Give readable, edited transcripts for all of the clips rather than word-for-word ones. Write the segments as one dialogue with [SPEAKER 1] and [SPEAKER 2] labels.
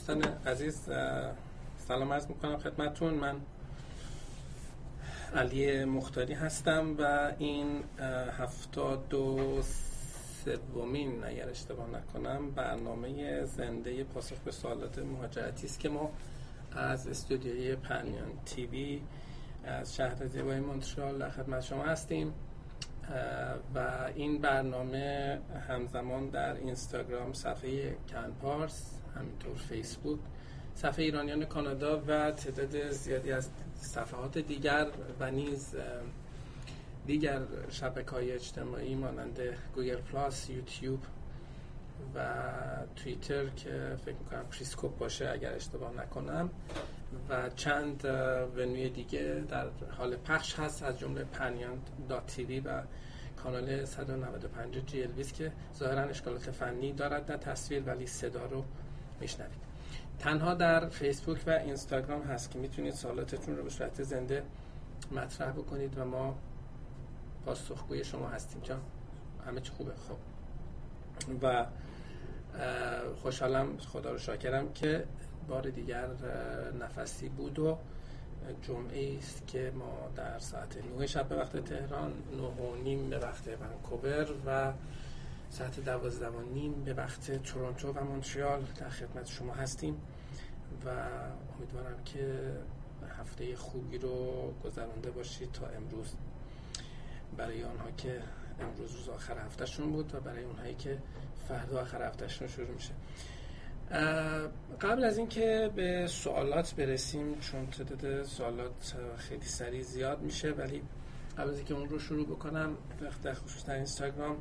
[SPEAKER 1] دوستان عزیز، سلام عرض میکنم خدمتتون. من علی مختاری هستم و این 73مین اگر اشتباه نکنم برنامه زنده پاسخ به سوالات مهاجرتی است که ما از استودیوی پنیون تیوی از شهر زیبای مونترال در خدمت شما هستیم و این برنامه همزمان در اینستاگرام، صفحه کنپارس، همینطور فیسبوک، صفحه ایرانیان کانادا و تعداد زیادی از صفحات دیگر و نیز دیگر شبکه‌های اجتماعی مانند گوگل پلاس، یوتیوب و توییتر که فکر می‌کنم پریسکوپ باشه اگر اشتباه نکنم و چند ونوی دیگه در حال پخش هست، از جمله panyan.tv و کانال 195 GLVs که ظاهرا اشکالات فنی دارد در تصویر ولی صدا رو میشنوید. تنها در فیسبوک و اینستاگرام هست که میتونید سوالاتتون رو به صورت زنده مطرح بکنید و ما پاسخگوی شما هستیم. جان همه چی خوبه؟ خب و خوشحالم، خدا رو شاکرم که بار دیگر نفسی بود و جمعه است که ما در ساعت 9 شب به وقت تهران، 9:30 به وقت ونکوور و ساعت 12:30 به وقت تورنتو و مونترال در خدمت شما هستیم و امیدوارم که هفته خوبی رو گذرانده باشید تا امروز. برای آنها که امروز روز آخر هفتهشون بود و برای اونهایی که فردا آخر هفتهشون شروع میشه. قبل از اینکه به سوالات برسیم، چون تعداد سوالات خیلی سریع زیاد میشه، ولی قبل از اینکه اون رو شروع بکنم در خصوص در اینستاگرام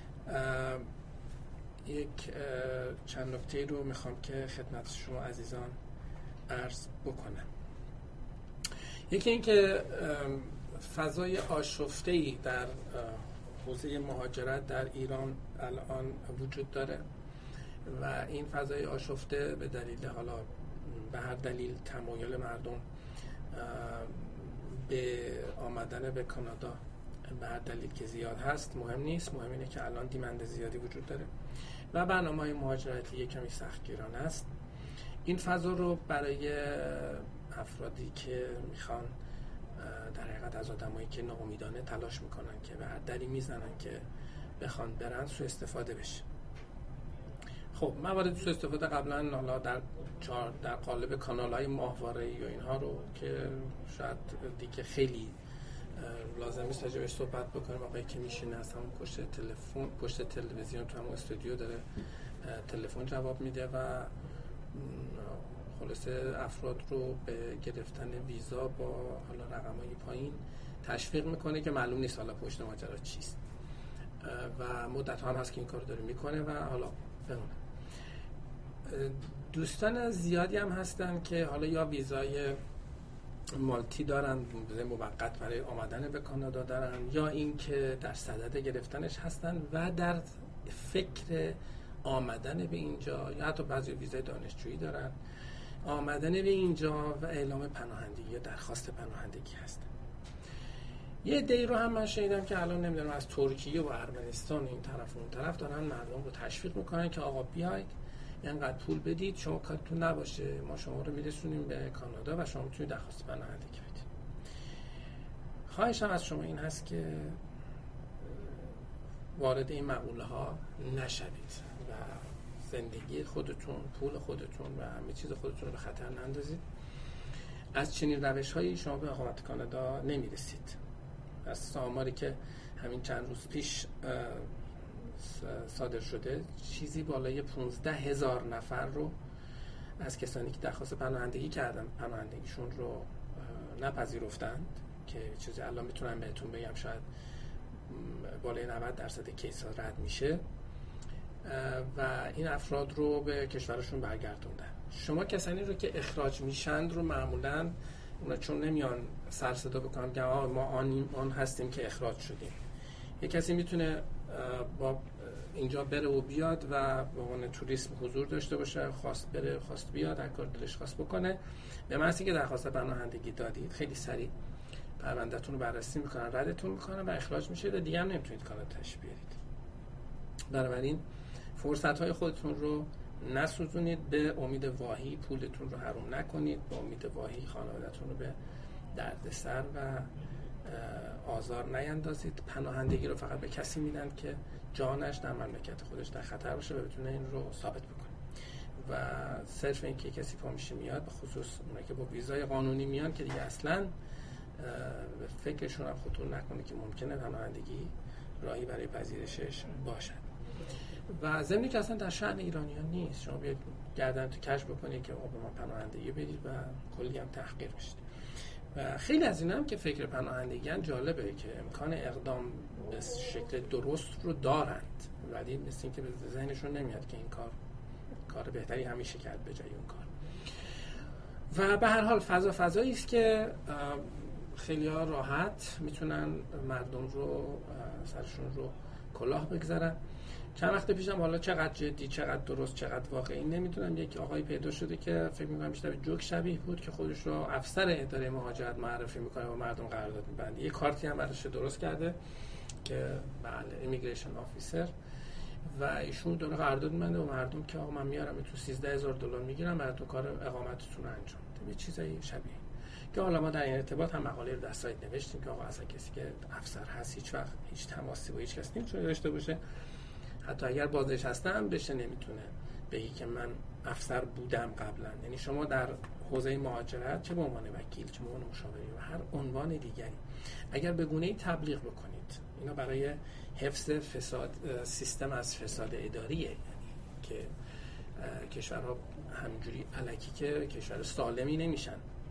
[SPEAKER 1] یک چند نکته رو میخوام که خدمت شما عزیزان عرض بکنم. یکی این که فضای آشفته‌ای در حوزه مهاجرت در ایران الان وجود داره و این فضای آشفته به دلیل، حالا به هر دلیل، تمایل مردم به آمدن به کانادا به هر دلیل که زیاد هست مهم نیست. مهم اینه که الان دیمند زیادی وجود داره و برنامه‌های مهاجرتی یک کمی سختگیرانه است. این فضا رو برای افرادی که میخوان در حقیقت از آدمایی که ناامیدانه تلاش میکنن که به هر دری میزنن که بخوان برن سوء استفاده بشه. خب موارد سوء استفاده قبلا حالا در قالب کانال‌های ماهواره‌ای و اینها رو که شاید دیگه خیلی لازم نیست راجع بهش صحبت بکنیم. آقایی که میشینه از همون پشت تلویزیون تو همون استودیو داره تلفن جواب میده و خلاصه افراد رو به گرفتن ویزا با حالا رقم‌های پایین تشویق میکنه که معلوم نیست حالا پشت ماجرا چیست و مدت هم هست که این کار داره میکنه و حالا بمونه. دوستان زیادی هم هستن که حالا یا ویزای مالتی دارن، ویزای موقت برای آمدن به کانادا دارن، یا این که در صدد گرفتنش هستن و در فکر آمدن به اینجا، یا حتی بعضی ویزای دانشجویی دارن، آمدن به اینجا و اعلام پناهندگی یا درخواست پناهندگی هستن. یه عده‌ای رو هم من شنیدم که الان نمیدونم از ترکیه و ارمنستان این طرف و اون طرف دارن مردم رو تشویق میکنن که آقا بیاید اینقدر پول بدید، شما کارتون نباشه، ما شما رو میرسونیم به کانادا و شما میتونید درخواست پناهندگی بدید. خواهشم از شما این هست که وارد این مقوله ها نشوید و زندگی خودتون، پول خودتون و همه چیز خودتون رو به خطر نندازید. از چنین روش‌هایی شما به اقامت کانادا نمیرسید. از آماری که همین چند روز پیش صادر شده، چیزی بالای 15,000 نفر رو از کسانی که درخواست پناهندگی کردن پناهندگیشون رو نپذیرفتند، که چیزی الان میتونم بهتون بگم شاید بالای 90% کیس ها رد میشه و این افراد رو به کشورشون برگردوندن. شما کسانی رو که اخراج میشند رو معمولاً اونا چون نمیان سر صدا بکنن که ما آن هستیم که اخراج شدیم. یک کسی میتونه با اینجا بره و بیاد و به عنوان توریسم حضور داشته باشه، خواست بره خواست بیاد، هر کار دلش خواست بکنه. به معنی که درخواست پناهندگی دادید خیلی سریع پروندهتون رو بررسی میکنن، ردتون میکنن و اخراج میشید و دیگه هم نمیتونید کانادا تشریف بیارید. بنابراین فرصت های خودتون رو نسوزونید، به امید واهی پولتون رو حروم نکنید، به امید واهی خانواده‌تون رو به دردسر و آزار نیندازید. پناهندگی رو فقط به کسی میدن که جانش در مملکت خودش در خطر باشه و بتونه این رو ثابت بکنه. و صرف این که کسی پا میشه میاد، به خصوص اونایی که با ویزای قانونی میان که دیگه اصلاً فکرشون هم خطور نکنه که ممکنه پناهندگی راهی برای پذیرشش باشد. و ضمنی که اصلا در شأن ایرانیان نیست شما بیاید گردن تو کش بکنید که آقا به ما پناهندگی بدید و کلی هم تحقیر بشید. و خیلی از اینا هم که فکر پناهندگی ان جالبه که امکان اقدام به شکل درست رو دارند، ولی مثل این که به ذهنشون نمیاد که این کار بهتری همیشه کرد به جای اون کار. و به هر حال فضایی است که خیلی ها راحت میتونن مردم رو سرشون رو کلاه بگذارن. چند وقت پیشم، حالا چقدر جدی چقدر درست چقدر واقعی نمیدونم، یک آقایی پیدا شده که فکر میکنم بیشتر به جوک شبیه بود که خودش رو افسر اداره مهاجرت معرفی میکنه و مردم قرارداد میبنده. یه کارتی هم براش درست کرده که بله ایمیگریشن آفیسر، و ایشون داره قرارداد میبنده و مردم که آقا من میارم تو $13,000 میگیرم براتون کار اقامتتون رو انجام بده. یه چیزایی شبیه که حالا ما در این ارتباط هم مقاله رو در سایت نوشتیم که آقا اصلا کسی که افسر هست هیچ وقت هیچ تماسی با هیچ کس نمیتونه داشته باشه، حتی اگر بازنشسته‌ام بشه نمیتونه بگی که من افسر بودم قبلا. یعنی شما در حوزه مهاجرت چه به عنوان وکیل چه به عنوان مشاوری و هر عنوان دیگری اگر به گونه‌ای تبلیغ بکنید، اینا برای حفظ فساد سیستم از فساد اداریه، یعنی که کشورها همینجوری الکی که کشور سالمی نمیشن.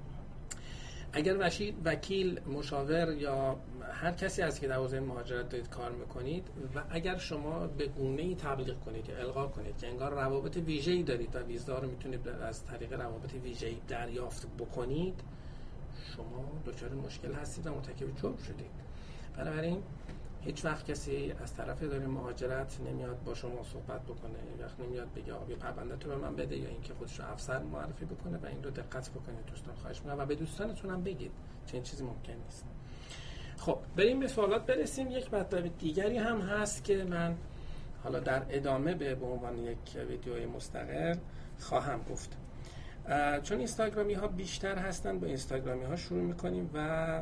[SPEAKER 1] اگر وکیل، مشاور یا هر کسی از که در حوزه مهاجرت دارید کار میکنید و اگر شما به گونه‌ای تبلیغ کنید یا القا کنید که انگار روابط ویژه‌ای دارید و ویزا رو میتونید از طریق روابط ویژه‌ای دریافت بکنید، شما دچار مشکل هستید و مرتکب جرم شدید. بنابراین هیچ وقت کسی از طرف اداره مهاجرت نمیاد با شما صحبت بکنه، هیچ وقت نمیاد بگه آقا بیا پرونده تو به من بده، یا اینکه خودش رو افسر معرفی بکنه. و این رو دقت بکنید دوستان، خواهش می‌کنم و به دوستانتون هم بگید چنین چیزی ممکن نیست. خب بریم به سوالات برسیم. یک مطلب دیگری هم هست که من حالا در ادامه به عنوان یک ویدیوی مستقل خواهم گفت. چون اینستاگرامی ها بیشتر هستن، با اینستاگرامی ها شروع میکنیم و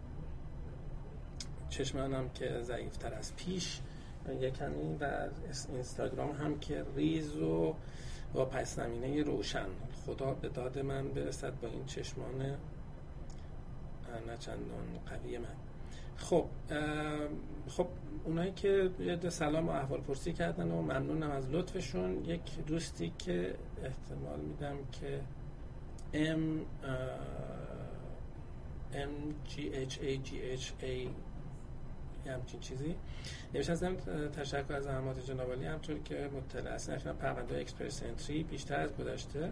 [SPEAKER 1] چشم منم که ضعیفتر از پیش یکمی و اینستاگرام هم که ریز و با پس زمینه روشن. خدا به داد من برسد با این چشمان نه چندان قوی من. خب اونایی که یه سلام و احوال پرسی کردن و ممنونم از لطفشون. یک دوستی که احتمال میدم که MGHA همچین چیزی نمیشه. ازم تشکر از زحمات جناب عالی. همطور که مطلع هستین پرونده اکسپرس انتری بیشتر از گذشته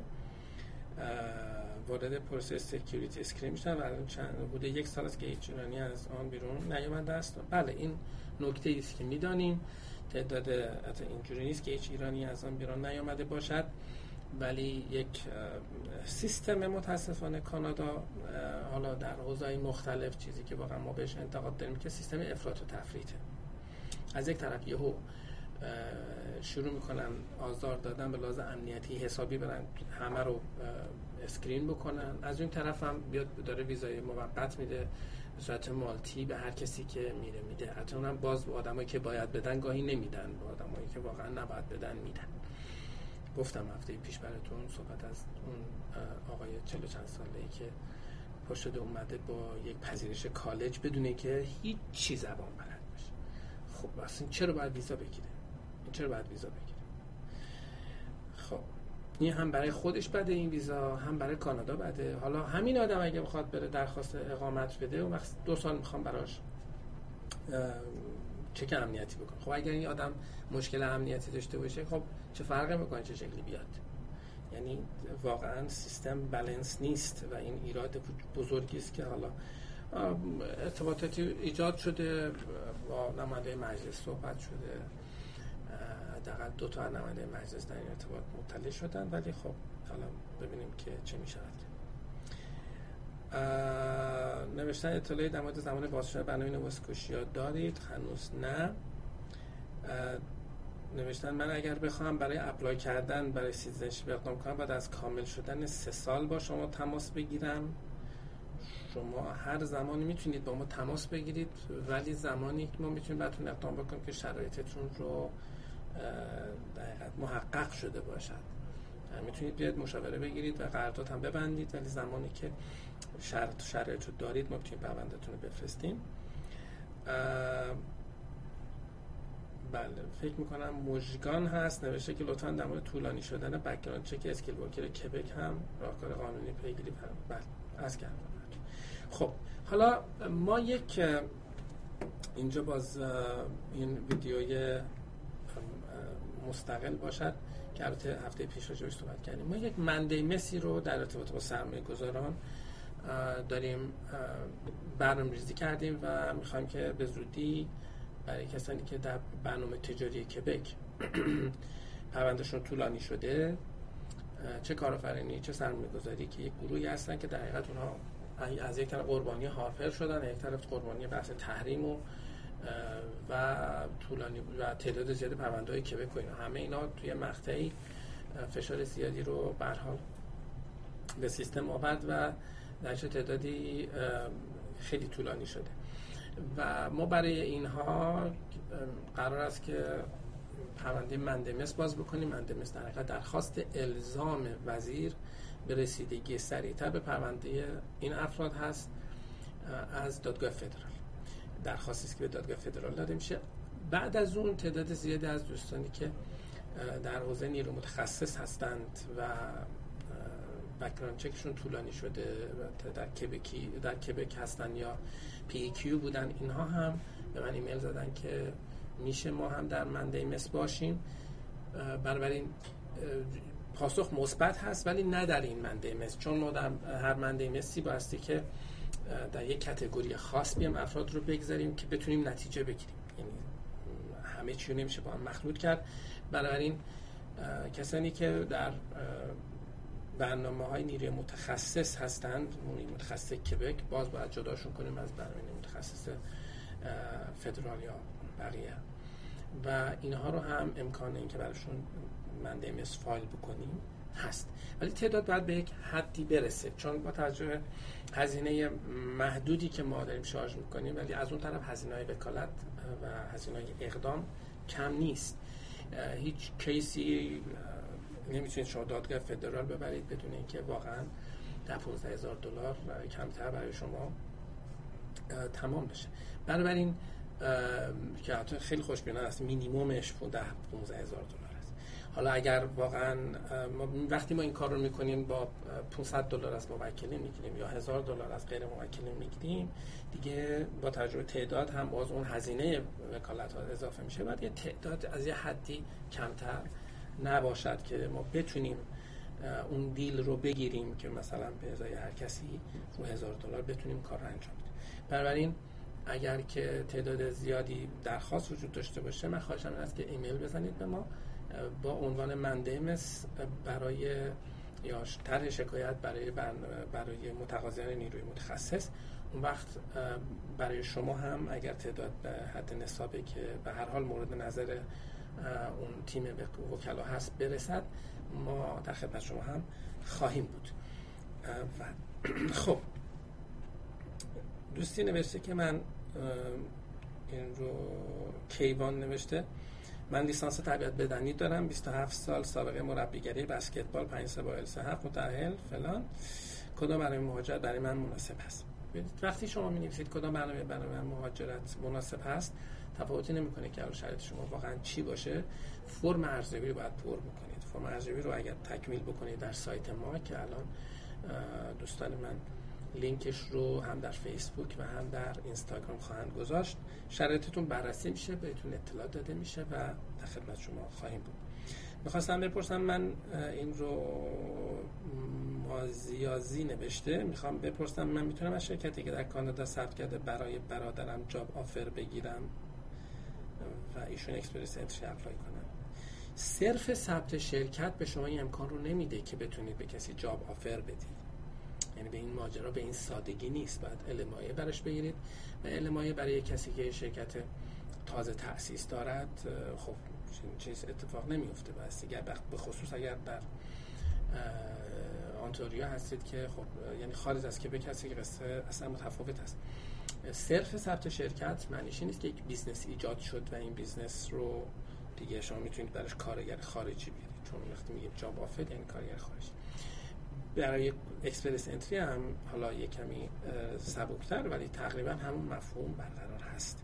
[SPEAKER 1] وارد پروسه سکیوریتی اسکرین میشن و الان چند بوده 1 سال است که هیچ ایرانی از آن بیرون نیامده است. بله این نکته است که میدانیم، تعداد اینجوری نیست که هیچ ایرانی از آن بیرون نیامده باشد، ولی یک سیستم متاسفانه کانادا حالا در حوزه‌های مختلف چیزی که واقعا ما بهش انتقاد داریم که سیستم افراط و تفریطه. از یک طرف یهو شروع میکنن آزار دادن به لحاظ امنیتی حسابی، برن همه رو اسکرین بکنن. از اون طرف هم بیاد داره ویزای موقت میده به صورت مالتی به هر کسی که میده. حتی اونم باز به آدمایی که باید بدن گاهی نمیدن، به آدمایی که واقعا نباید بدن میدن. گفتم هفته پیش براتون صحبت از اون آقای 40 چند ساله‌ای که پشت شده اومده با یک پذیرش کالج بدونه که هیچ چی زبان بلد باشه. خب اصلا چرا باید ویزا بگیره؟ خب این هم برای خودش بده این ویزا، هم برای کانادا بده. حالا همین آدم اگه بخواد بره درخواست اقامت بده و وقت 2 سال میخوام براش چک امنیتی بکنه. خب اگر این آدم مشکل امنیتی داشته باشه، خب چه فرقی میکنه چه شکلی بیاد؟ یعنی واقعا سیستم بالانس نیست و این ایراد بزرگی است که حالا ارتباطاتی ایجاد شده، با نماینده مجلس صحبت شده، حداقل 2 تا نماینده مجلس در این ارتباط مطلع شدن، ولی خب حالا ببینیم که چه میشه. نوشتن اطلاعی در مورد زمان بازشدن برنامه نواسکوشیا دارید؟ هنوز نه. نوشتن من اگر بخوام برای اپلای کردن برای سیتیزنشیپ اقدام کنم باید از کامل شدن 3 سال با شما تماس بگیرم. شما هر زمانی میتونید با ما تماس بگیرید، ولی زمانی که ما میتونیم براتون اقدام بکنیم که شرایطتون رو دقیقاً محقق شده باشد. میتونید بیاید مشاوره بگیرید و قرارداد هم ببندید، ولی زمانی که شرایط رو دارید ما میتونیم پرونده‌تون رو بفرستیم. بله فکر میکنم مژگان هست نوشته که لطفاً در مورد طولانی شدن بک‌گراند چک اسکیل ورکر کبک هم راهکار قانونی پیگیری بله عرض کردم. خب حالا ما یک اینجا باز این ویدیوی مستقل باشد که البته هفته پیش راجعش صحبت کردیم. ما یک منده مسی رو در ارتباط با سرمایه گذاران داریم برنامه‌ریزی کردیم و میخوایم که به زودی برای کسانی که در برنامه تجاری کبک پروندهشون طولانی شده، چه کارآفرینی چه سرمایه گذاری، که یک گروهی هستن که در حقیقت اونها از یک طرف قربانی هارپر شدن، از یک طرف قربانی بحث تحریم و طولانی و تعداد زیاد پرونده‌های کبک و اینا، همه اینا توی مقطعی فشار زیادی رو به هر حال به سیستم آورد و در چه تعدادی خیلی طولانی شده و ما برای اینها قرار است که پرونده مندمس باز بکنیم. مندمس در حقیقت درخواست الزام وزیر به رسیدگی سریعتر به پرونده این افراد هست از دادگاه فدرال. درخواستی است که به دادگاه فدرال داده میشه. بعد از اون تعداد زیادی از دوستانی که در حوزه نیرو متخصص هستند و بک‌گراند چکشون طولانی شده و در کبک هستن یا PEQ بودن، اینها هم به من ایمیل زدن که میشه ما هم در منده مس باشیم. بنابراین پاسخ مثبت هست ولی نه در این منده مس، چون ما در هر منده مسی بایستی که در یک کاتگوری خاص بیام افراد رو بگذاریم که بتونیم نتیجه بگیریم، یعنی همه چی رو نمیشه با هم مخلوط کرد. بنابراین کسانی که در برنامه‌های نیروی متخصص هستند، نیروی متخصص کبک، باز باید جداشون کنیم از برنامه متخصص فدرال یا بقیه و اینها رو هم امکان این که براشون منده مس فایل بکنیم هست، ولی تعداد باید به یک حدی برسه، چون با توجه هزینه محدودی که ما داریم شارژ میکنیم، ولی از اون طرف هزینه‌های وکالت و هزینه‌های اقدام کم نیست. هیچ کیسی نمیتونید شما دادگاه فدرال ببرید بدون اینکه واقعا $15,000 کمتر برای شما تمام بشه. بنابراین که خیلی خوشبینانه است، مینیممش $15,000 است. حالا اگر واقعا وقتی ما این کار رو میکنیم با $500 از موکلین میگیریم یا $1,000 از غیر موکلین میگیریم، دیگه با تجربه تعداد هم باز اون هزینه وکالت ها اضافه میشه، بعد یه تعداد از یه حدی کمتر نباشد که ما بتونیم اون دیل رو بگیریم که مثلا به ازای هر کسی رو $1,000 بتونیم کار رو انجام بدیم. بنابراین اگر که تعداد زیادی درخواست وجود داشته باشه، من خواهشم این است که ایمیل بزنید به ما با عنوان منده مس برای یا طرح شکایت برای متقاضیان نیروی متخصص. اون وقت برای شما هم اگر تعداد به حد نصابی که به هر حال مورد نظر اون تیم وکلا هست برسد، ما در خدمت شما هم خواهیم بود. و خب دوستی نوشته که من این رو کیوان نوشته، من لیسانس تربیت بدنی دارم، 27 سال سابقه مربیگری بسکتبال، 5 سال با LC7 متأهل فلان، کدام برنامه مهاجرت برای من مناسب هست؟ وقتی شما می‌نویسید کدام برنامه مهاجرت مناسب هست، تفاوتی نمی‌کنه که شرایط شما واقعا چی باشه، فرم ارزیابی رو باید پر بکنید. فرم ارزیابی رو اگر تکمیل بکنید در سایت ما که الان دوستان من لینکش رو هم در فیسبوک و هم در اینستاگرام خواهند گذاشت، شرایطتون بررسی میشه، بهتون اطلاع داده میشه و در خدمت شما خواهیم بود. میخواستم بپرسم، من این رو مازیازی نوشته، میخوام بپرسم من میتونم از شرکتی که در کانادا ثبت کرده برای برادرم جاب آفر بگیرم و ایشون اکسپرس انتری اپلای کنم؟ صرف ثبت شرکت به شما این امکان رو نمیده که بتونید به کسی جاب آفر بدید. یعنی به این ماجرا به این سادگی نیست، باید LMIA براش بگیرید و LMIA برای کسی که شرکت تازه تأسیس دارد خب چیز اتفاق نمیفته. بس دیگه به خصوص اگر در آنتاریو هستید که خب یعنی خارج از کبک هستید که قصه اصلا متفاوت است. صرف ثبت شرکت معنیش نیست که یک بیزنس ایجاد شد و این بیزنس رو دیگه شما میتونید براش کارگر خارجی بیارید، چون وقتی میگیم جاب آفر یعنی کارگر خارجی. برای اکسپرس انتری هم حالا یک کمی سبکتر ولی تقریبا همون مفهوم برقرار هست.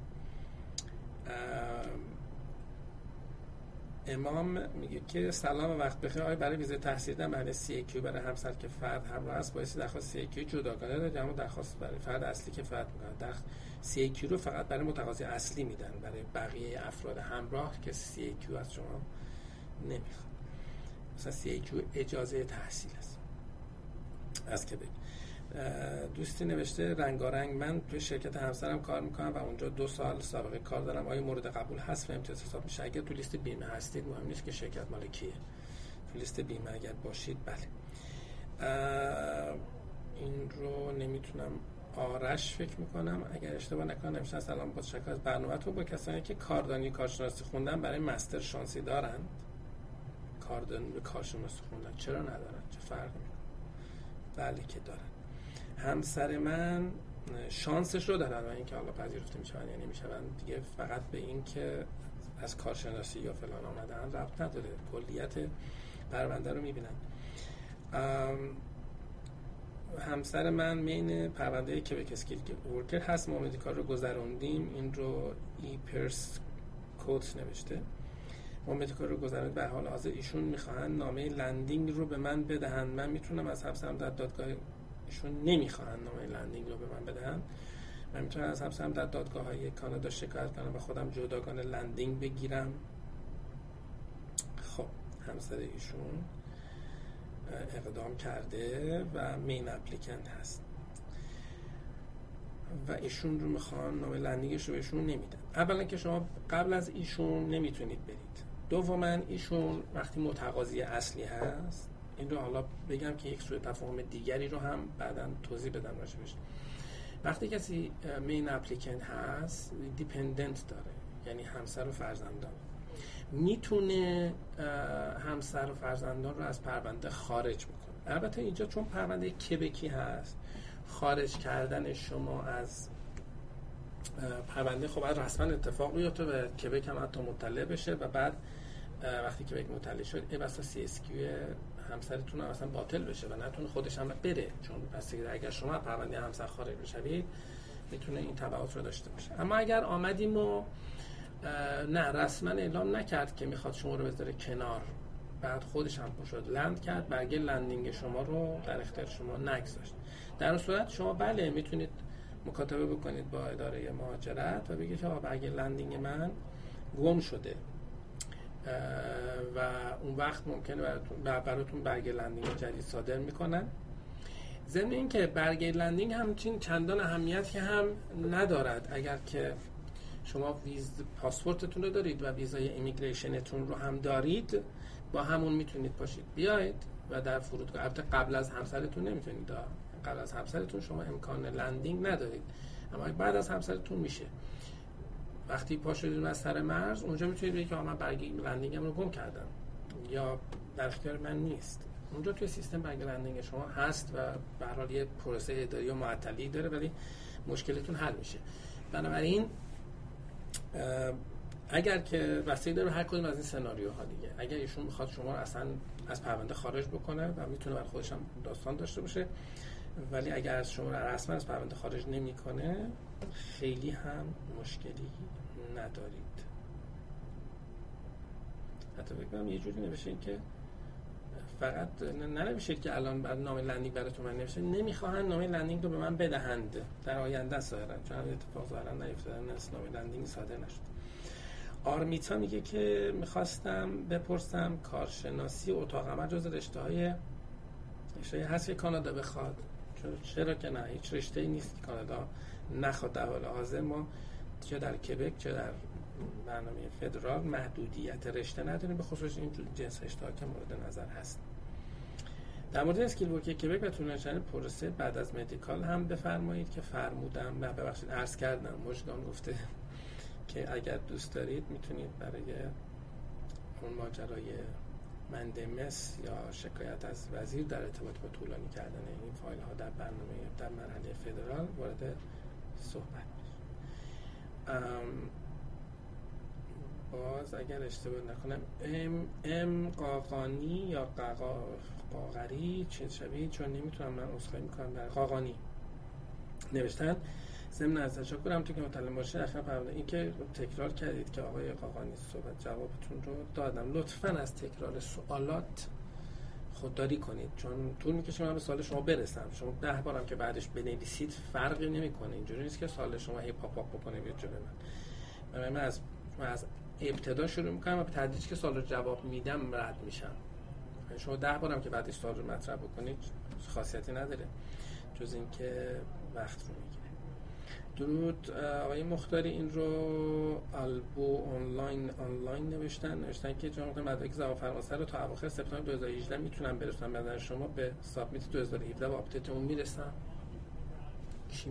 [SPEAKER 1] امام میگه که سلام و وقت بخیر، آیا برای ویزای تحصیل در محل CAQ برای همسر که فرد همراه است بایستی درخواست CAQ جداگانه داد یا درخواست برای فرد اصلی که فرد میکنه؟ CAQ رو فقط برای متقاضی اصلی میدن، برای بقیه افراد همراه که CAQ از شما نمیخواد. مثلا CAQ اجازه تحصیل است از کبک. دوستی نوشته رنگارنگ من توی شرکت همسرم کار میکنم و اونجا 2 سال سابقه کار دارم، آیا مورد قبول هست و امتیاز حساب میشه؟ اگر تو لیست بیمه هستید مهم نیست که شرکت مال کیه، تو لیست بیمه اگر باشید بله. این رو نمیتونم، آرش فکر میکنم اگر اشتباه نکنم نمیشه. سلام، با تشکر از برنامه‌تون. با کسانی که کاردانی کارشناسی خوندن برای مستر شانسی دارند؟ کاردانی کارشناسی خوندن چرا ندارن؟ چه فرقی میکنه؟ بله که دارن. همسر من شانسش رو دارن و اینکه حالا پذیرفته میشن یا نمیشن دیگه فقط به این که از کارشناسی یا فلان آمدن ربط نداره، کلیت پرونده رو میبینن. همسر من مین پرونده کبک اسکیل ورکر هست، ما مدیکال رو گذروندیم. این رو ای پرس کوت نوشته. ما مدیکال رو گذروندیم، به حال حاضر ایشون میخواهن نامه لندینگ رو به من بدهن. من میتونم از همسرم در دادگاه، ایشون نمیخواهن نامه لندینگ رو به من بدهن، من میتونم از همسرم در دادگاه های کانادا شکایت کنم و خودم جداگانه لندینگ بگیرم. خب همسر ایشون اقدام کرده و مین اپلیکنت هست و ایشون رو میخوان نامه لندینگش رو بهشون نمیدن. اولا که شما قبل از ایشون نمیتونید برید. دوما ایشون وقتی متقاضی اصلی هست، این رو حالا بگم که یک سوء تفاهم دیگری رو هم بعداً توضیح بدم راجبش. وقتی کسی مین اپلیکنت هست دیپندنت داره، یعنی همسر و فرزندان، میتونه همسر و فرزندان رو از پرونده خارج بکنه. البته اینجا چون پرونده کبکی هست، خارج کردن شما از پرونده خب باید رسما اتفاق بیفته و کبک هم حتی مطلع بشه و بعد وقتی کبک مطلع شد ای بسا CSQ همسرتون هم اصلا باطل بشه و نتونه خودش هم بره، چون اگر شما پرونده همسر خارج بشوید میتونه این تبعات رو داشته باشه. اما اگر آمدیم و نه رسما اعلام نکرد که میخواد شما رو بذاره کنار، بعد خودش هم شد لند کرد، برگه لندینگ شما رو در اختیار شما نگذاشت، در اون صورت شما بله میتونید مکاتبه بکنید با اداره مهاجرت و بگید که برگه لندینگ من گم شده و اون وقت ممکنه براتون برگه لندینگ جدید صادر میکنن. ضمن این که برگه لندینگ همچین چندان اهمیتی هم ندارد. اگر که شما پاسپورتتون رو دارید و ویزای ایمیگریشنتون رو هم دارید، با همون میتونید پاشید بیاید و در فرودگاه، البته قبل از همسرتون نمیتونید، قبل از همسرتون شما امکان لندینگ ندارید، اما بعد از همسرتون میشه. وقتی پا شدید از سر مرز اونجا میتونید بگید که من برگه لندینگم رو گم کردم یا در اختیار من نیست. اونجا توی سیستم برگه لندینگ شما هست و به هر حال یه پروسه اداری و معطلی داره، ولی مشکلتون حل میشه. بنابراین اگر که بستگی داره هر کدوم از این سناریوها دیگه، اگر ایشون میخواد شما رو اصلا از پرونده خارج بکنه و میتونه برای خودش هم داستان داشته باشه، ولی اگر از شما رسما از پرونده خارج نمیکنه خیلی هم مشکلی ندارید. حتی بگم یه جوری نمیشه که فقط ننوشید که الان بعد نامه لندینگ براتون من نوشته نمیخواهن نامه لندینگ رو به من بدهند در آینده ظاهرا، چون اتفاق ظاهرا نیفتاده، نامه لندینگ صادر نشد. آرمیتا میگه که میخواستم بپرسم کارشناسی اتاق عمل جز رشته‌های هست که کانادا بخواد؟ چرا که نه، هیچ رشته‌ای نیست که کانادا نخواد. در حال حاضر ما چه در کبک چه در برنامه فدرال محدودیت رشته نداریم، به خصوص این جنس رشته‌ها که مورد نظر هست. در مورد اسکیل ورک کبک و طولانی‌ترین پروسه بعد از مدیکال هم بفرمایید که فرمودم، نه ببخشید عرض کردم، مژگان گفته که اگر دوست دارید میتونید برای اون ماجرای مندمس یا شکایت از وزیر در ارتباط با طولانی کردن این فایل ها در برنامه در مرحله فدرال وارد صحبت میشه. باز اگر اشتباه نکنم ام قاقانی یا قاقری چه شبیه، چون نمیتونم، من عذرخواهی میکنم، در قاقانی نوشتن. ضمن از تشکرم تو که مطلع باشه اخیراً فرمودن این که تکرار کردید که آقای قاقانی صحبت جوابتون رو دادم، لطفاً از تکرار سوالات خودداری کنید، چون طول میکشه من به سوال شما برسم. شما 10 بارم که بعدش بنویسید فرقی نمیکنه. اینجوری نیست که سوال شما هی پاپ بکنه بیاد جلوی من از ابتدا شروع میکنم و به تدریج که سوال رو جواب میدم رد میشم. شما 10 بارم که بعدش سوال رو مطرح بکنید خاصیتی نداره جز این که وقت رو میگیره. درود. آقای مختاری این رو البو آنلاین نوشتن که جناب مدرک زبان فرانسه رو تا اواخر سپتامبر 2018 میتونم برسونم. به نظر شما به سابمیت 2017 با آپدیت اون میرسم؟ کی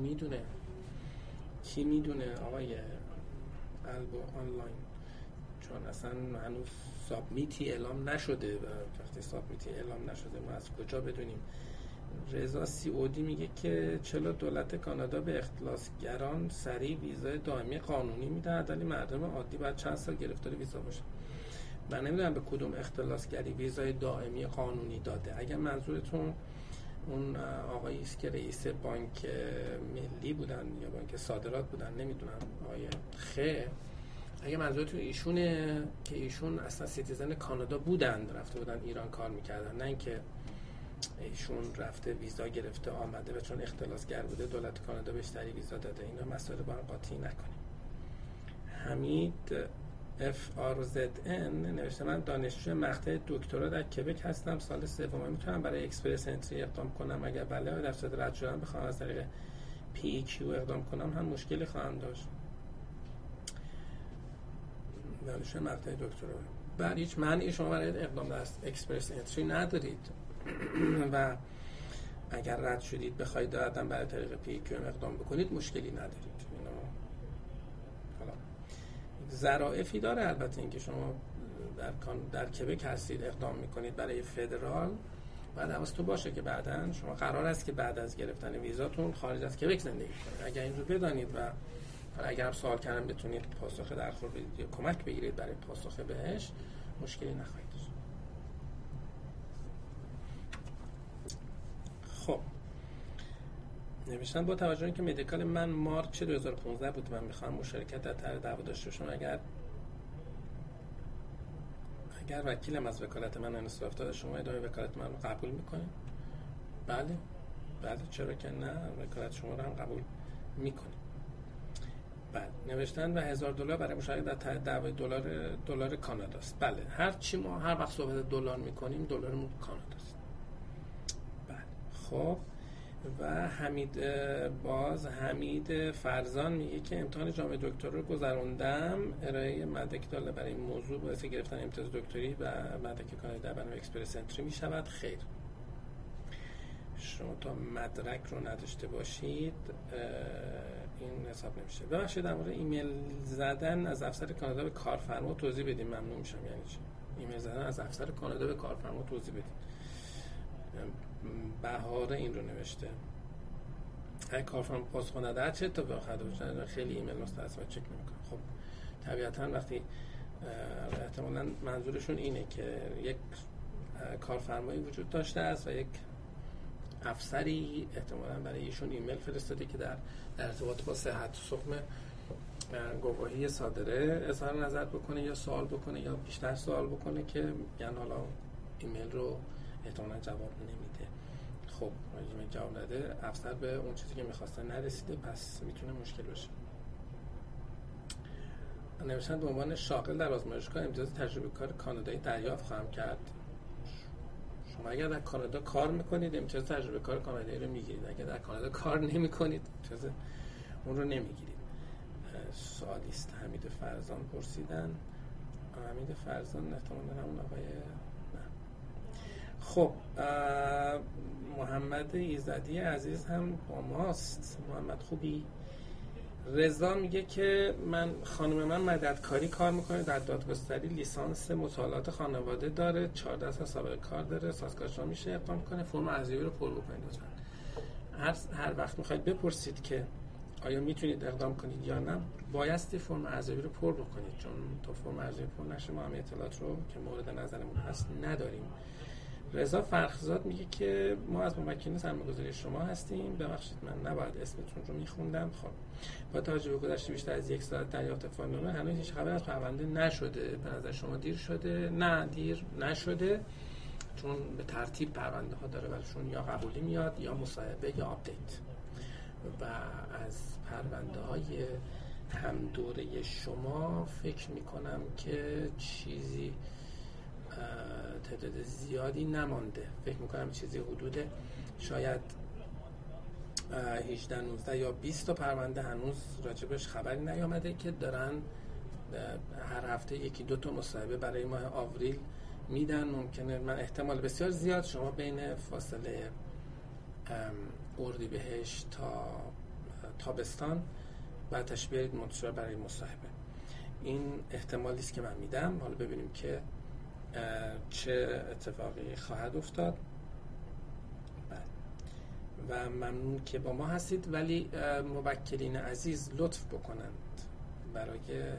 [SPEAKER 1] میدونه آقای البو آنلاین، چون اصلا هنوز سابمیتی اعلام نشده و وقتی سابمیتی اعلام نشده ما از کجا بدونیم؟ رضا سیودی میگه که چرا دولت کانادا به اختلاسگران سریع ویزای دائمی قانونی میدهد ولی مردم عادی باید چند سال گرفتار ویزا باشه؟ من نمیدونم به کدوم اختلاسگری ویزای دائمی قانونی داده. اگر منظورتون اون آقایی است که رئیس بانک ملی بودن یا بانک صادرات بودن، نمیدونم آقای اگه منظورتون ایشونه که ایشون اصلا سیتیزن کانادا بودن، رفته بودن ایران کار میکردن، نه اینکه ایشون رفته ویزا گرفته آمده و چون اختلاسگر بوده دولت کانادا بهش سریع ویزا داده، اینا مسائل با هم قاطی نکنیم. حمید FRZN نوشته من دانشجو مقطع دکترا در کبک هستم، سال سوم. میتونم برای اکسپرس انتری اقدام کنم؟ اگر بله، در صورت رد شدن بخوام از طریق PEQ اقدام کنم هم مشکلی خواهم داشت؟ دانشجو مقطع دکترا برای هیچ معنی شما برای اقدام در اکسپرس انتری ندارید و اگر رد شدید بخواید بعداً برای طریق PEQ اقدام بکنید مشکلی ندارید. اینا حالا ظرافی داره البته اینکه شما در کبک هستید اقدام میکنید برای فدرال، بعد حواستون باشه که بعداً شما قرار است که بعد از گرفتن ویزاتون خارج از کبک زندگی کنید. اگر این رو بدانید و اگر هم سوال کردن بتونید پاسخ درخور بدید یا کمک بگیرید برای پاسخ بهش، مشکلی نخواهید داشت. خب نوشتن با توجه اینکه مدیکال من مارچ 2015 بود من میخوام مشارکت در طرح دعوا داشته باشم، اگر وکیلم از وکالت من انصراف داده شما ادامه وکالت من رو قبول میکنید؟ بله چرا که نه، وکالت شما رو هم قبول میکنید. بله نوشتن و $1000 برای مشارکت در طرح دعوای دلار کاناداست. بله هر چی ما هر وقت صحبت دلار میکنیم دلارمون کاناداست. بله خب و حمید فرزان میگه که امتحان جامعه دکترا رو گذروندم، ارائه مدرک داده برای این موضوع باعث گرفتن امتیاز دکتری و مدرک کانادایی در برنامه اکسپرس انتری می شود. خیر، شما تا مدرک رو نداشته باشید این حساب نمیشه. ببخشید در مورد ایمیل زدن از افسر کانادا به کارفرما توضیح بدیم، ممنون میشم. یعنی چی ایمیل زدن از افسر کانادا به کارفرما توضیح بدیم؟ بهاره این رو نوشته. اگه کارفرما پاسخ نده چه اتفاقی خواهد افتاد؟ خیلی ایمیل مستعصم چک نمیکنه. خب طبیعتاً وقتی احتمالاً منظورشون اینه که یک کارفرمایی وجود داشته است و یک افسری احتمالاً برای ایشون ایمیل فرستاده که در ارتباط با صحت سقم گواهی صادره اظهار نظر بکنه یا سوال بکنه یا بیشتر سوال بکنه که یعنی حالا ایمیل رو احتمالاً جواب نمیده. خب ایمیل جواب نده، افسر به اون چیزی که میخواسته نرسیده، پس میتونه مشکل باشه. نوشتن به عنوان شاغل در آزمایشگاه امتیاز تجربه کار کانادایی دریافت خواهم کرد. شما اگر در کانادا کار میکنید امتیاز تجربه کار کانادایی رو میگیرید، اگر در کانادا کار نمیکنید امتیاز اون رو نمیگیرید. سوالی است. حمید فرزان پرسیدن. حمید فرزان احتمالاً همون آقای خب محمد ایزدی عزیز هم با ماست. محمد خوبی؟ رضا میگه که خانم من مددکاری کار میکنه در دادگستری، لیسانس مطالعات خانواده داره، 14 سال سابقه کار داره، سازگارشناس میشه اقدام کنه، فرم ارزیابی رو پر بکنید لطفا. هر وقت میخواید بپرسید که آیا میتونید اقدام کنید یا نه، بایستی فرم ارزیابی رو پر بکنید، چون تا فرم ارزیابی پر نشه ما هم اطلاعات رو که مورد نظرمون هست نداریم. رضا فرخزاد میگه که ما از موکلین سرمایه‌گذاری شما هستیم. ببخشید من نباید اسمتون رو میخوندم. خب با توجه به گذشته بیشتر از 1 ساعت دریافت فایل‌نامه هنوز هیچ خبری از پرونده نشده. به نظر شما دیر شده؟ نه، دیر نشده، چون به ترتیب پرونده ها داره براشون یا قبولی میاد یا مصاحبه یا آپدیت. و از پرونده های هم دوره شما فکر میکنم که چیزی تعداد زیادی نمانده. فکر میکنم چیزی حدود شاید 18 19 یا 20 تا پرونده هنوز راجبش خبری نیامده که دارن هر هفته 1-2 تا مصاحبه برای ماه آوریل میدن. ممکنه من احتمال بسیار زیاد شما بین فاصله اردیبهشت تا تابستان و تشبیه منتشر برای مصاحبه. این احتمالی است که من میدم. حالا ببینیم که چه اتفاقی خواهد افتاد. و ممنون که با ما هستید، ولی موکلین عزیز لطف بکنند برای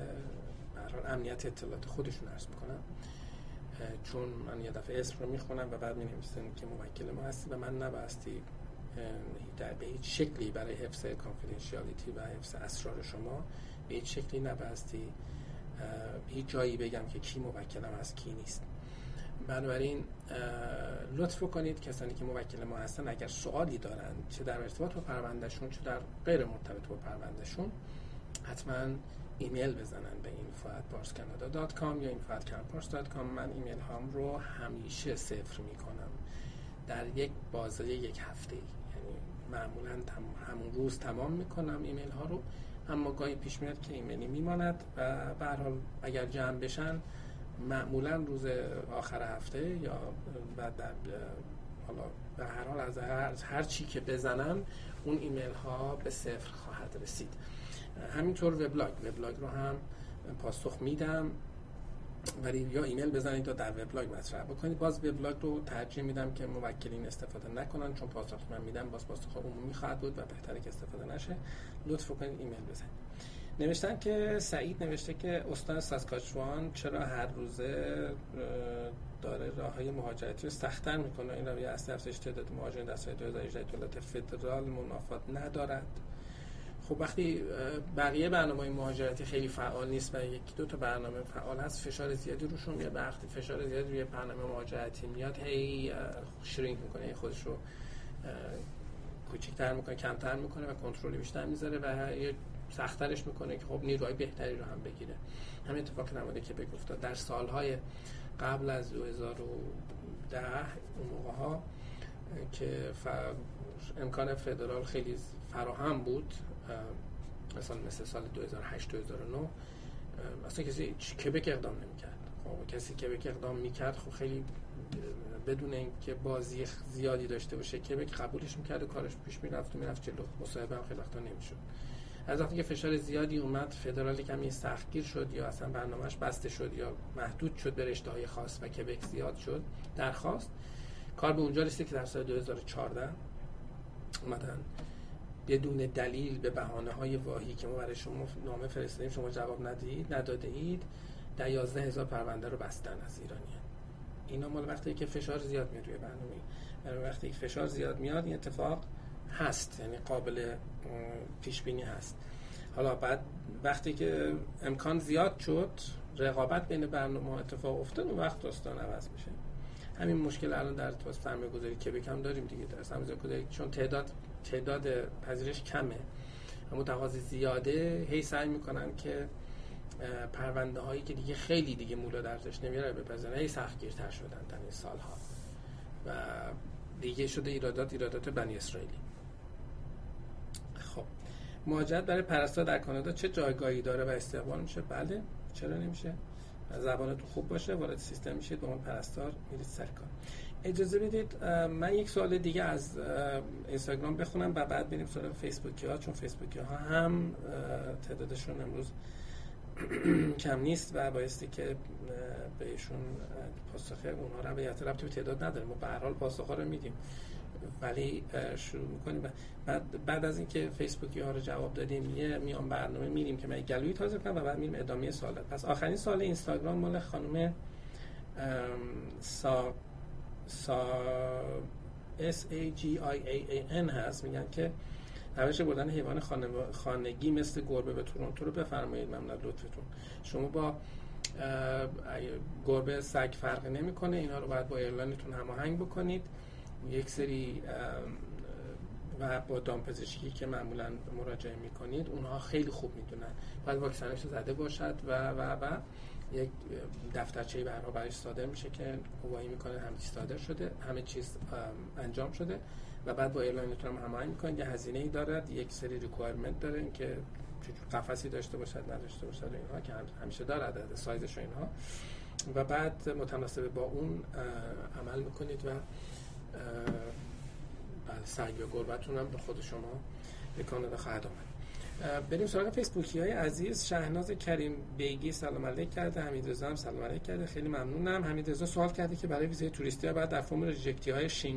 [SPEAKER 1] امنیت اطلاعات خودشون عرض میکنم، چون من یه دفعه اسم رو میخونم و بعد مینویسن که موکل ما هستی و من نباستی به هیچ شکلی برای حفظ کانفیدنشیالیتی و حفظ اسرار شما به هیچ شکلی نباستی هیچ جایی بگم که کی موکلم هست کی نیست. بنابراین لطف کنید کسانی که موکل ما هستن اگر سوالی دارن، چه در ارتباط با پروندهشون چه در غیر مرتبط با پروندهشون، حتما ایمیل بزنن به info@parscanada.com یا info@campars.com. من ایمیل هام رو همیشه صفر میکنم در یک بازه 1 هفته، یعنی معمولا همون روز تمام میکنم ایمیل ها رو، اما گاهی پیش میاد که ایمیلی میماند و به هر حال اگر جمع بشن معمولا روز آخر هفته یا بعد در حالا به هر حال از هر چی که بزنم اون ایمیل ها به صفر خواهد رسید. همینطور وبلاگ رو هم پاسخ میدم، ولی یا ایمیل بزنید یا در وبلاگ مطرح بکنید. باز وبلاگ رو ترجیح میدم که موکلین استفاده نکنن، چون پاسخ من میدم باز پاسخ عمومی خواهد بود و بهتره که استفاده نشه. لطف کنید ایمیل بزنید. نوشتن که سعید نوشته که استان ساسکاچوان چرا هر روزه داره راههای مهاجرتی رو سخت‌تر میکنه؟ این رویه اصلی افزایش تعداد مهاجرین در سال 2018 دولت فدرال منافات ندارد. خب وقتی بقیه برنامه‌های مهاجرتی خیلی فعال نیست و 1-2 تا برنامه فعال هست، فشار زیادی روشون میاد. وقتی فشار زیادی روی برنامه مهاجرتی میاد، هی شرینک میکنه، خودش رو کوچیک‌تر میکنه، کمتر میکنه و کنترل بیشتر میذاره و سخت‌ترش میکنه که خب نیروهای بهتری رو هم بگیره. همین اتفاق نموده که بگفتاد در سالهای قبل از 2010 اون موقع‌ها که امکان فدرال خیلی فراهم بود، مثل سال 2008 2009 اصلا کسی کبک اقدام نمی‌کرد. خب کسی کبک اقدام می‌کرد خب خیلی بدون اینکه بازی زیادی داشته باشه کبک قبولش می‌کرد و کارش پیش می‌رفت جلو. مصاحبه هم خیلی وقتا نمی‌شد. از وقتی که فشار زیادی اومد، فدرال کمی سختگیر شد یا اصلا برنامه‌اش بسته شد یا محدود شد به رشته‌های خاص و کبک زیاد شد درخواست. کار به اونجا رسید که در سال 2014 اومدن بدون دلیل به بهانه‌های واهی که ما برای شما نامه فرستادیم شما جواب نداده اید، 11,000 پرونده رو بستن از ایرانیان. اینا مال وقتی که فشار زیاد میاد روی برنامه. وقتی که فشار زیاد میاد این اتفاق هست، یعنی قابل پیش بینی هست. حالا بعد وقتی که امکان زیاد شد، رقابت بین برنامه اتفاق افتاد، اون وقت داستان عوض میشه. همین مشکل الان در سرمایه‌گذاری کبک هم داریم دیگه. در سرمایه‌گذاری چون تعداد پذیرش کمه اما تقاضا زیاده، هی سعی میکنن که پرونده هایی که دیگه خیلی دیگه مولا ارزش نمیاره بپذیرن، هی سختگیرتر شدن در این سالها و دیگه شده ایرادات بنی اسرائیلی. خب مهاجرت برای پرستار در کانادا چه جایگاهی داره و استقبال میشه؟ بله، چرا نمیشه؟ زبانتون خوب باشه، وارد سیستم میشید، با اون پرستار میرید سر کار. اجازه بدید من یک سوال دیگه از اینستاگرام بخونم و بعد بریم سراغ فیسبوکی ها، چون فیسبوکی ها هم تعدادشون امروز کم نیست و بایستی که بهشون پاسخ اونها رو به ربطی به تعداد نداره. ما به هر حال پاسخ ها رو میدیم، ولی شروع میکنیم بعد از اینکه فیسبوکی ها رو جواب دادیم یه میام برنامه میریم که من گلوی تازه کنم و بعد میریم ادامه سوالات. پس آخرین سوال اینستاگرام مال خانم SAGIAAN هست. میگن که روش بردن حیوان خانگی مثل گربه به تورنتو رو بفرمایید، ممنون لطفتون. شما با گربه سگ فرقی نمیکنه، اینا رو باید با ایرلاینتون هماهنگ بکنید. یک سری و با دامپزشکی که معمولا مراجعه میکنید اونها خیلی خوب میدونن، باید واکسنش زده باشد و یک دفترچه‌ای برایش صادر میشه که گواهی میکنه همه چیز صادر شده، همه چیز انجام شده و بعد با ایرلاینتون هم هماهنگ میکنید. یه هزینه‌ای دارد، یک سری ریکوایرمنت داره، اینکه قفسی داشته باشد نداشته باشد اینها که همیشه دارد، سایزش و اینها، و بعد متناسب با اون عمل میکنید و سگ یا گربتون هم به خود شما به کانادا خواهد آمد. بریم سراغ فیسبوکی های عزیز. شهناز کریم بیگی سلام علیک کرده، حمیدرضا هم سلام علیک کرده، خیلی ممنونم. حمیدرضا سوال کرده که برای ویزای توریستی ها بعد در فرم ریجکتی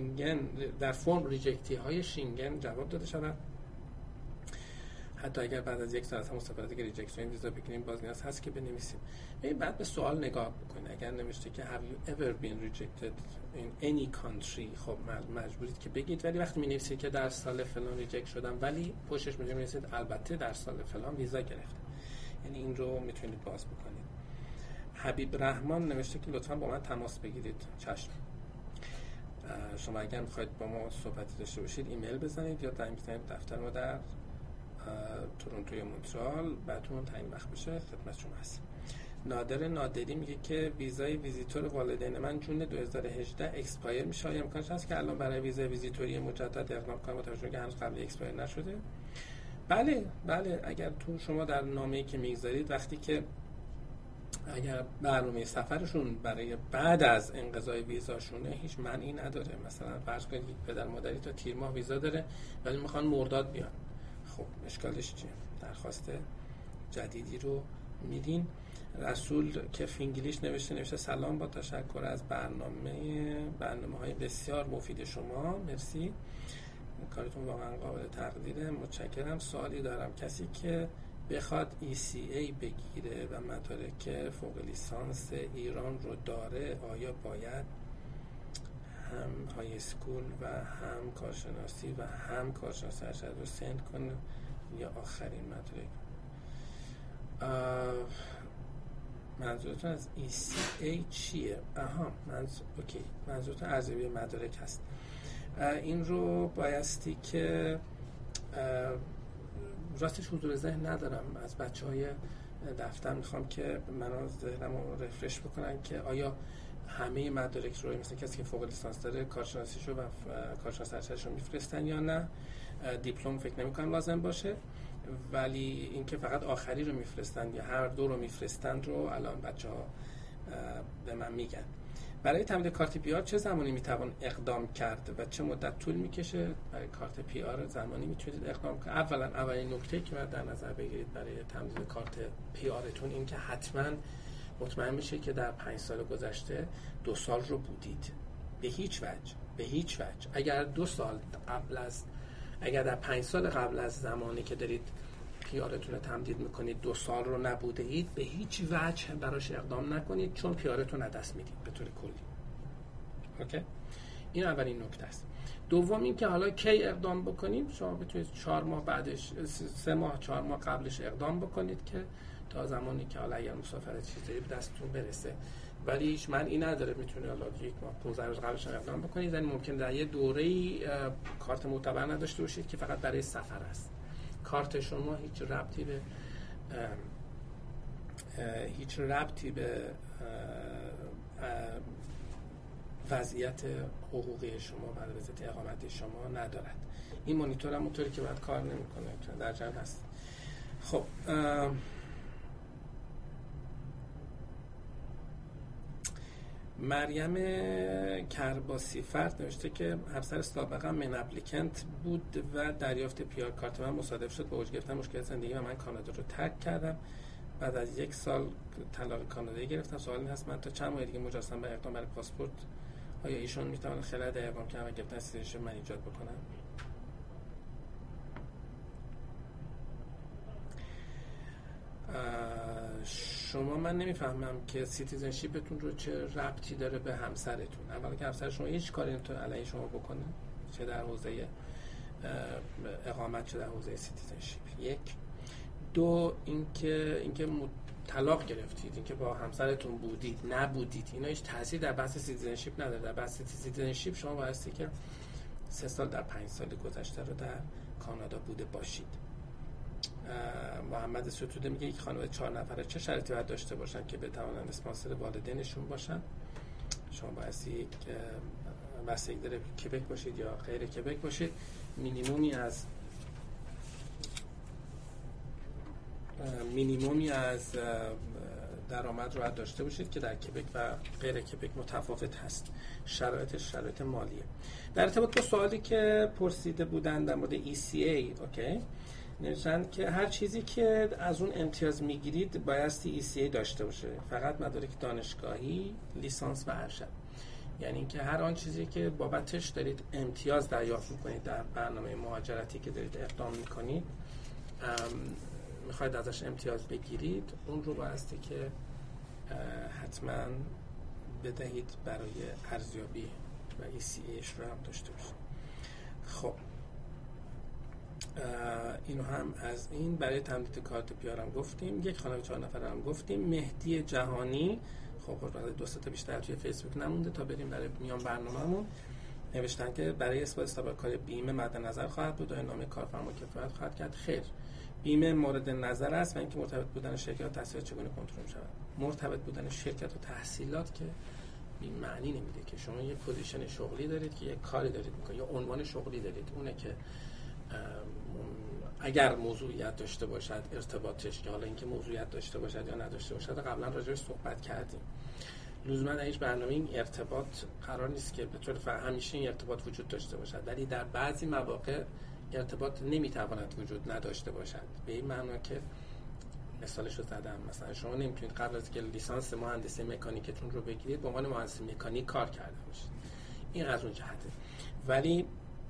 [SPEAKER 1] های شنگن جواب داده شود، حتی اگر بعد از یک ساعت هم مسافرت که ریجکشن ویزا بگیریم باز نیاز هست که بنویسیم. بعد به سوال نگاه بکنید، اگر نوشته که have you ever been rejected in any country، خب مجبورید که بگید، ولی وقتی می‌نویسید که در سال فلان ریجکت شدم ولی پشتش می‌نویسید البته در سال فلان ویزا گرفتم، یعنی این رو میتونید باز بکنید. حبیب رحمان نوشته که لطفاً با من تماس بگیرید. چشم. شما اگر می‌خواید با ما صحبتی داشته باشید ایمیل بزنید یا زنگ بزنید دفتر ما در تورنتو یا مونترال، بعدتون تعیین وقت بشه خدمت شما هست. نادر نادری میگه که ویزای ویزیتور والدین من جون 2018 اکسپایر میشه، آیا امکانش هست که الان برای ویزای ویزیتوری مجدد اقدام کنم با توجه که هنوز قبل اکسپایر نشده؟ بله، اگر تو شما در نامه‌ای که میگذارید وقتی که اگر برنامه سفرشون برای بعد از انقضای ویزاشونه هیچ معنی نداره، مثلا فرض کنید پدر مادری تا تیر ماه ویزا داره ولی میخوان مرداد بیان، خب اشکالش چیه؟ درخواست جدیدی رو میدین. رسول که فینگلیش نوشته سلام، با تشکر از برنامه های بسیار مفید شما، مرسی، کارتون واقعا قابل تقدیره، متشکرم. سوالی دارم، کسی که بخواد ECA بگیره و مدارک فوق لیسانس ایران رو داره، آیا باید هم های اسکول و هم کارشناسی و هم کارشناسی ارشد رو سند کنه یا آخرین مدرک؟ منظورتون از ECA چیه؟ اوکی، منظورتون ارزیابی مدارک هست. این رو بایستی که راستش حضور ذهن ندارم، از بچهای دفتر میخوام که منو ذهنم رو رفرش بکنن که آیا همه مدارک رو مثلا کسی که فوق لیسانس داره کارشناسیشو و کارشناس ارشدشو میفرستن یا نه. دیپلم فکر نمی‌کنم لازم باشه، ولی اینکه فقط آخری رو میفرستن یا هر دو رو میفرستن رو الان بچه‌ها به من میگن. برای تمدید کارت پی آر چه زمانی میتوان اقدام کرد و چه مدت طول میکشه؟ برای کارت پی آر زمانی میتونید اقدام کنید. اولین نکته که باید در نظر بگیرید برای تمدید کارت پی آرتون این که حتما مطمئن بشید که در 5 سال گذشته 2 سال رو بودید. به هیچ وجه اگر 2 سال اگر در 5 سال قبل از زمانی که دارید پی آرتون رو تمدید میکنید 2 سال رو نبوده اید، به هیچ وجه براش اقدام نکنید، چون پی آرتون رو دست میدید به طور کلی. اوکی؟ این اولین نکته است. دوم این که حالا کی اقدام بکنیم، شما بتونید 4 ماه بعدش 3 ماه 4 ماه قبلش اقدام بکنید که تا زمانی که حالا اگر مسافرت چیزی به دستتون برسه، ولی هیچ معنی نداره میتونید حالا 1 ماه 15 روز قبلش اقدام بکنید. یعنی ممکن در یه دوره‌ای کارت معتبر نداشته باشید که فقط برای سفر است. کارت شما هیچ ربطی به وضعیت حقوقی شما و وضعیت اقامتی شما ندارد. این مانیتور هم اونطوری که باید کار نمیکنه، در جمع هست. خب مریم کرباسی فرد نوشته که همسر سابقم من اپلیکنت بود و دریافت پیار کارت من مصادف شد با اوج گرفتن مشکل زندگی و من کانادا رو ترک کردم. بعد از 1 سال طلاق کانادایی گرفتم. سوال این هست من تا چند ماه دیگه مجازم به اقدام برای پاسپورت، آیا ایشون میتونه خلال در اقدام کردن و گرفتن سیتیزنشیپ من ایجاد بکنم؟ شما من نمیفهمم که سیتیزنشیپتون رو چه ربطی داره به همسرتون. اولا که همسر شما هیچ کاری نمیتونه علیه شما بکنه، چه در حوزه اقامت چه در حوزه سیتیزنشیپ. 1 2 اینکه طلاق گرفتید، اینکه با همسرتون بودید نبودید، اینا هیچ تاثیر در بحث سیتیزنشیپ نداره. در بحث سیتیزنشیپ شما بایستی که 3 سال در 5 سال گذشته رو در کانادا بوده باشید. محمد ستوده میگه یک خانواده 4 نفره چه شرایطی باید داشته باشن که بتوانن اسپانسر والدینشون باشن؟ شما بایستی یک بستگی داره کبک باشید یا غیر کبک باشید. مینیمومی از درآمد رو باید داشته باشید که در کبک و غیر کبک متفاوت هست. شرایط مالیه. در ارتباط با سوالی که پرسیده بودن در مورد ECA، اوکی، نوشتن که هر چیزی که از اون امتیاز میگیرید بایستی ECA داشته باشه، فقط مدارک دانشگاهی، لیسانس و ارشد. یعنی اینکه هر آن چیزی که بابتش دارید امتیاز دریافت میکنید در برنامه مهاجرتی که دارید اقدام میکنید، میخواید ازش امتیاز بگیرید، اون رو بایستی که حتما بدهید برای ارزیابی و ECAش رو هم داشته باشید. خب اینو هم از این. برای تمدید کارت پیارم گفتیم. 1 خانواده 4 نفره هم گفتیم. مهدی جهانی، خب برای 2 تا بیشتر توی فیسبوک نمونده تا بریم برای میان برنامه‌مون. نوشتن که برای اثبات استقبال کاری بیمه مد نظر خواهد بود و نامه کارفرما کفایت خواهد کرد. خیر، بیمه مورد نظر است و اینکه مرتبط بودن شرکت و تحصیلات چگونه کنترل شود. مرتبط بودن شرکت و تحصیلات که این معنی نمیده که شما یه پوزیشن شغلی دارید که یه کاری دارید میکنید یا عنوان شغلی دارید، اونه که اگر موضوعیت داشته باشد ارتباطش، که حالا اینکه موضوعیت داشته باشد یا نداشته باشد قبلا راجعش صحبت کردیم. لزوما در هیچ برنامه این ارتباط قرار نیست که به طور همیشه این ارتباط وجود داشته باشد، ولی در بعضی مواقع ارتباط نمیتواند وجود نداشته باشد. به این معنا که مثالش رو زدم، مثلا شما نمیتونید قبل از که لیسانس مهندسی مکانیکتون رو بگیرید به عنوان مهندس مکانیک کار کرده باشید. این از اون جهته. ولی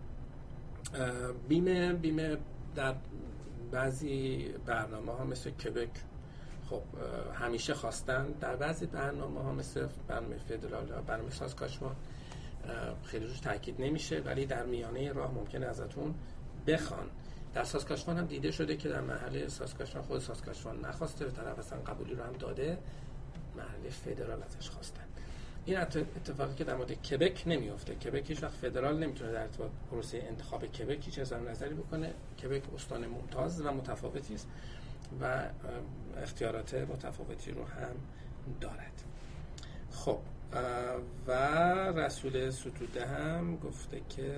[SPEAKER 1] بیمه در بعضی برنامه‌ها مثل کبک خب همیشه خواستن، در بعضی برنامه‌ها مثل برنامه فدرال یا برنامه ساسکاچوان خیلی روش تاکید نمیشه، ولی در میانه راه ممکنه ازتون بخوان. در ساسکاچوان هم دیده شده که در مرحله ساسکاچوان خود ساسکاچوان نخواسته و طرف اصلا قبولی رو هم داده، مرحله فدرال ازش خواستن. این اتفاقی که در مورد کبک نمیفته. کبک هیچ وقت فدرال نمیتونه در ارتباط پروسه انتخاب کبک هیچ اظهار نظری بکنه. کبک استان ممتاز و متفاوتی است و اختیارات متفاوتی رو هم دارد. خب و رسول ستوده هم گفته که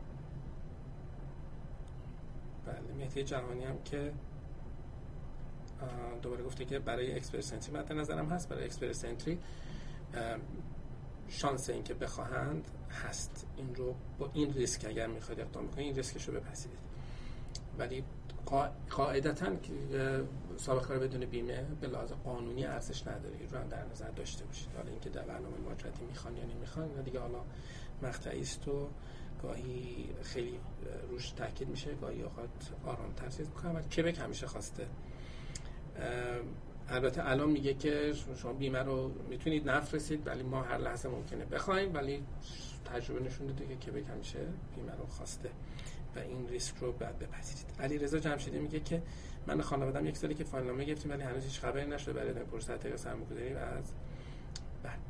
[SPEAKER 1] بله، مهدی جهانی هم که دوباره گفته که برای اکسپرس انتری مد نظرم هست. برای اکسپرس انتری شانس این که بخواهند هست. این رو با این ریسک اگر میخواید اقدام بکنید این ریسکش رو بپذیرید. ولی قاعدتاً سابقه کار بدون بیمه به لحاظ قانونی ارزش نداره، رو هم در نظر داشته باشید. حالا اینکه در برنامه مهاجرتی میخوان یا نمیخوان دیگه حالا مقطعی است و گاهی خیلی روش تاکید میشه، گاهی اوقات آرام‌تر چیز میکنه. ولی کبک همیشه خواسته. البته الان میگه که شما بیمه رو میتونید نفرستید ولی ما هر لحظه ممکنه بخوایم، ولی تجربه نشون داده که کبک همیشه بیمه رو خواسته و این ریسک رو باید بپذیرید. علیرضا جمشیدی میگه که من خانواده‌ام 1 سالی که فایل‌نامه گرفتیم ولی هنوز هیچ خبری نشده برای پروسه تغییر سرمایه‌گذاری و از بعد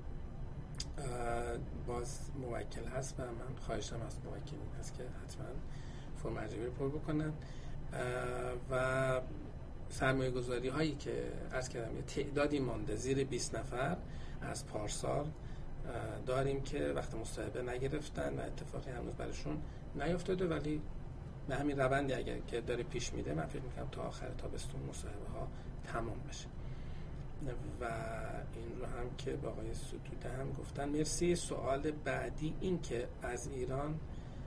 [SPEAKER 1] باز موکل هست و من خواهشم از موکلین هست که حتما فرم ارزیابی رو پر بکنن و سرمایه گذاری هایی که عرض کردم یه تعدادی مانده زیر 20 نفر از پارسال داریم که وقت مصاحبه نگرفتن و اتفاقی هنوز براشون نیفتاده، ولی به همین روندی اگر که داره پیش میده من فکر میکنم تا آخر تابستون مصاحبه ها تمام بشه. و این رو هم که با آقای ستوده هم گفتن. مرسی. سوال بعدی این که از ایران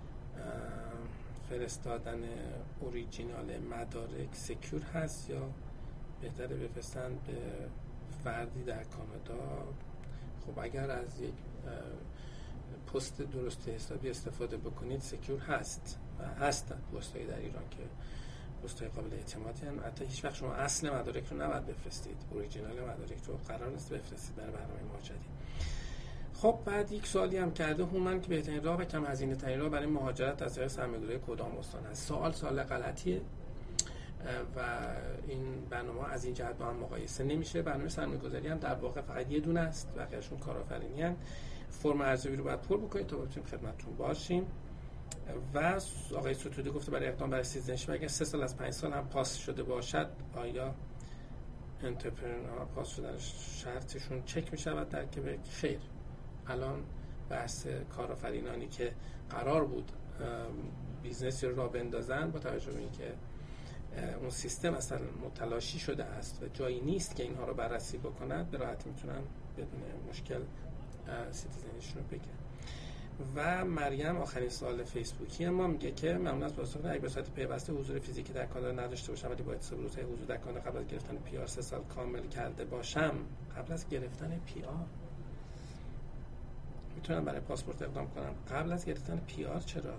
[SPEAKER 1] فرستادن اوریجینال مدارک سکیور هست یا بهتره بفرستن به فردی در کانادا؟ خب اگر از یک پست درست حسابی استفاده بکنید سکیور هست و هستن پست‌های در ایران که پست‌های قابل اعتمادی هستن. حتی هیچ وقت شما اصل مدارک رو نباید بفرستید، اوریجینال مدارک رو قرار نیست بفرستید برای برنامه مهاجرتی. خب بعد یک سوالی هم کرده هومن که بهترین راه و کم هزینه ترین راه برای مهاجرت از طریق سرمایه‌گذاری کدام استان است؟ سوال غلطیه و این برنامه از این جهت با هم مقایسه نمیشه. برنامه سرمایه‌گذاری هم در واقع فقط یه دونه است، بقیه‌شون کارآفرینی ان. فرم ارزیابی رو باید پر بکنید تا بتونیم خدمتتون باشیم. و آقای ستوده گفته برای اقدام برای سیتیزنشیپ اگر 3 سال از 5 سال هم پاس شده باشد آیا انترپرنور پاس شدن شرطشون چک می‌شود در کبک؟ خیر. الان بحث کارآفرینانی که قرار بود بیزنسی رو راه بندازن با توجه به اینکه اون سیستم اصلا متلاشی شده است و جایی نیست که اینها رو بررسی بکنند، به راحتی میتونن بدون مشکل سیتیزنیشون رو بگیرن. و مریم آخرین سوال فیسبوکی ما میگه که ممنون از پاسخ. اگه به صورت پیوسته حضور فیزیکی در کانادا نداشته باشم ولی با احتساب روزهای حضور در کانادا قبل از گرفتن پی آر 3 سال کامل کرده باشم، قبل از گرفتن پی آر میتونم برای پاسپورت اقدام کنم؟ قبل از گرفتن پی آر چرا؟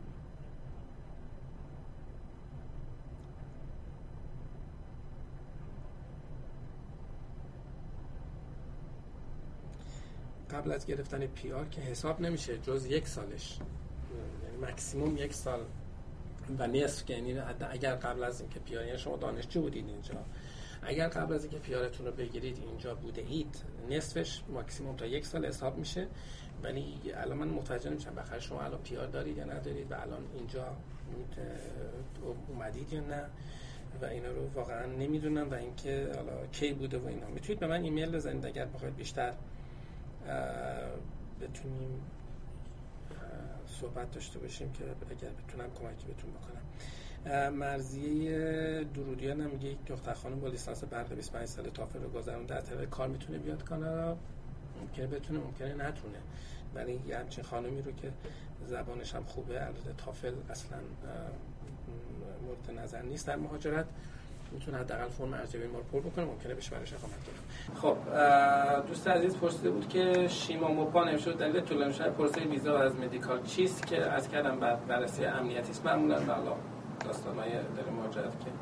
[SPEAKER 1] قبل از گرفتن پی آر که حساب نمیشه جز 1 سالش، یعنی مکسیموم 1 سال و نصف، یعنی اگر قبل از اینکه پی آر، یعنی شما دانشجو بودید اینجا، اگر قبل از اینکه پی آرتون رو بگیرید اینجا بوده اید، نصفش ماکسیموم تا 1 سال حساب میشه. ولی الان من متوجه نمیشم بخاطر شما الان پی آر دارید یا ندارید و الان اینجا اومدید یا نه و اینا رو واقعا نمیدونم و اینکه حالا کی بوده و اینا. میتونید به من ایمیل بزنید اگر بخواید بیشتر بتونیم صحبت داشته باشیم که اگر بتونم کمکی بهتون بکنم. مرضیه درودیان هم میگه یک دختر خانم با لیسانس برق 25 ساله تافل رو گذرونده، در طریق کار میتونه بیاد کانادا؟ ممکنه بتونه، ممکنه نتونه، ولی یه همچین خانمی رو که زبانش هم خوبه، البته تافل اصلا مورد نظر نیست در مهاجرت، میتونه حداقل فرم ارزیابی ما رو پر بکنه، ممکنه بشه براش اقامت کنه. خب دوست عزیز پرسیده بود که شیما موپا نمیشه دلیل طولانی شدن پروسه ویزا از مدیکال چیست که از کردم بررسی امنیتی است معمولا. والا داستانای در مهاجرت که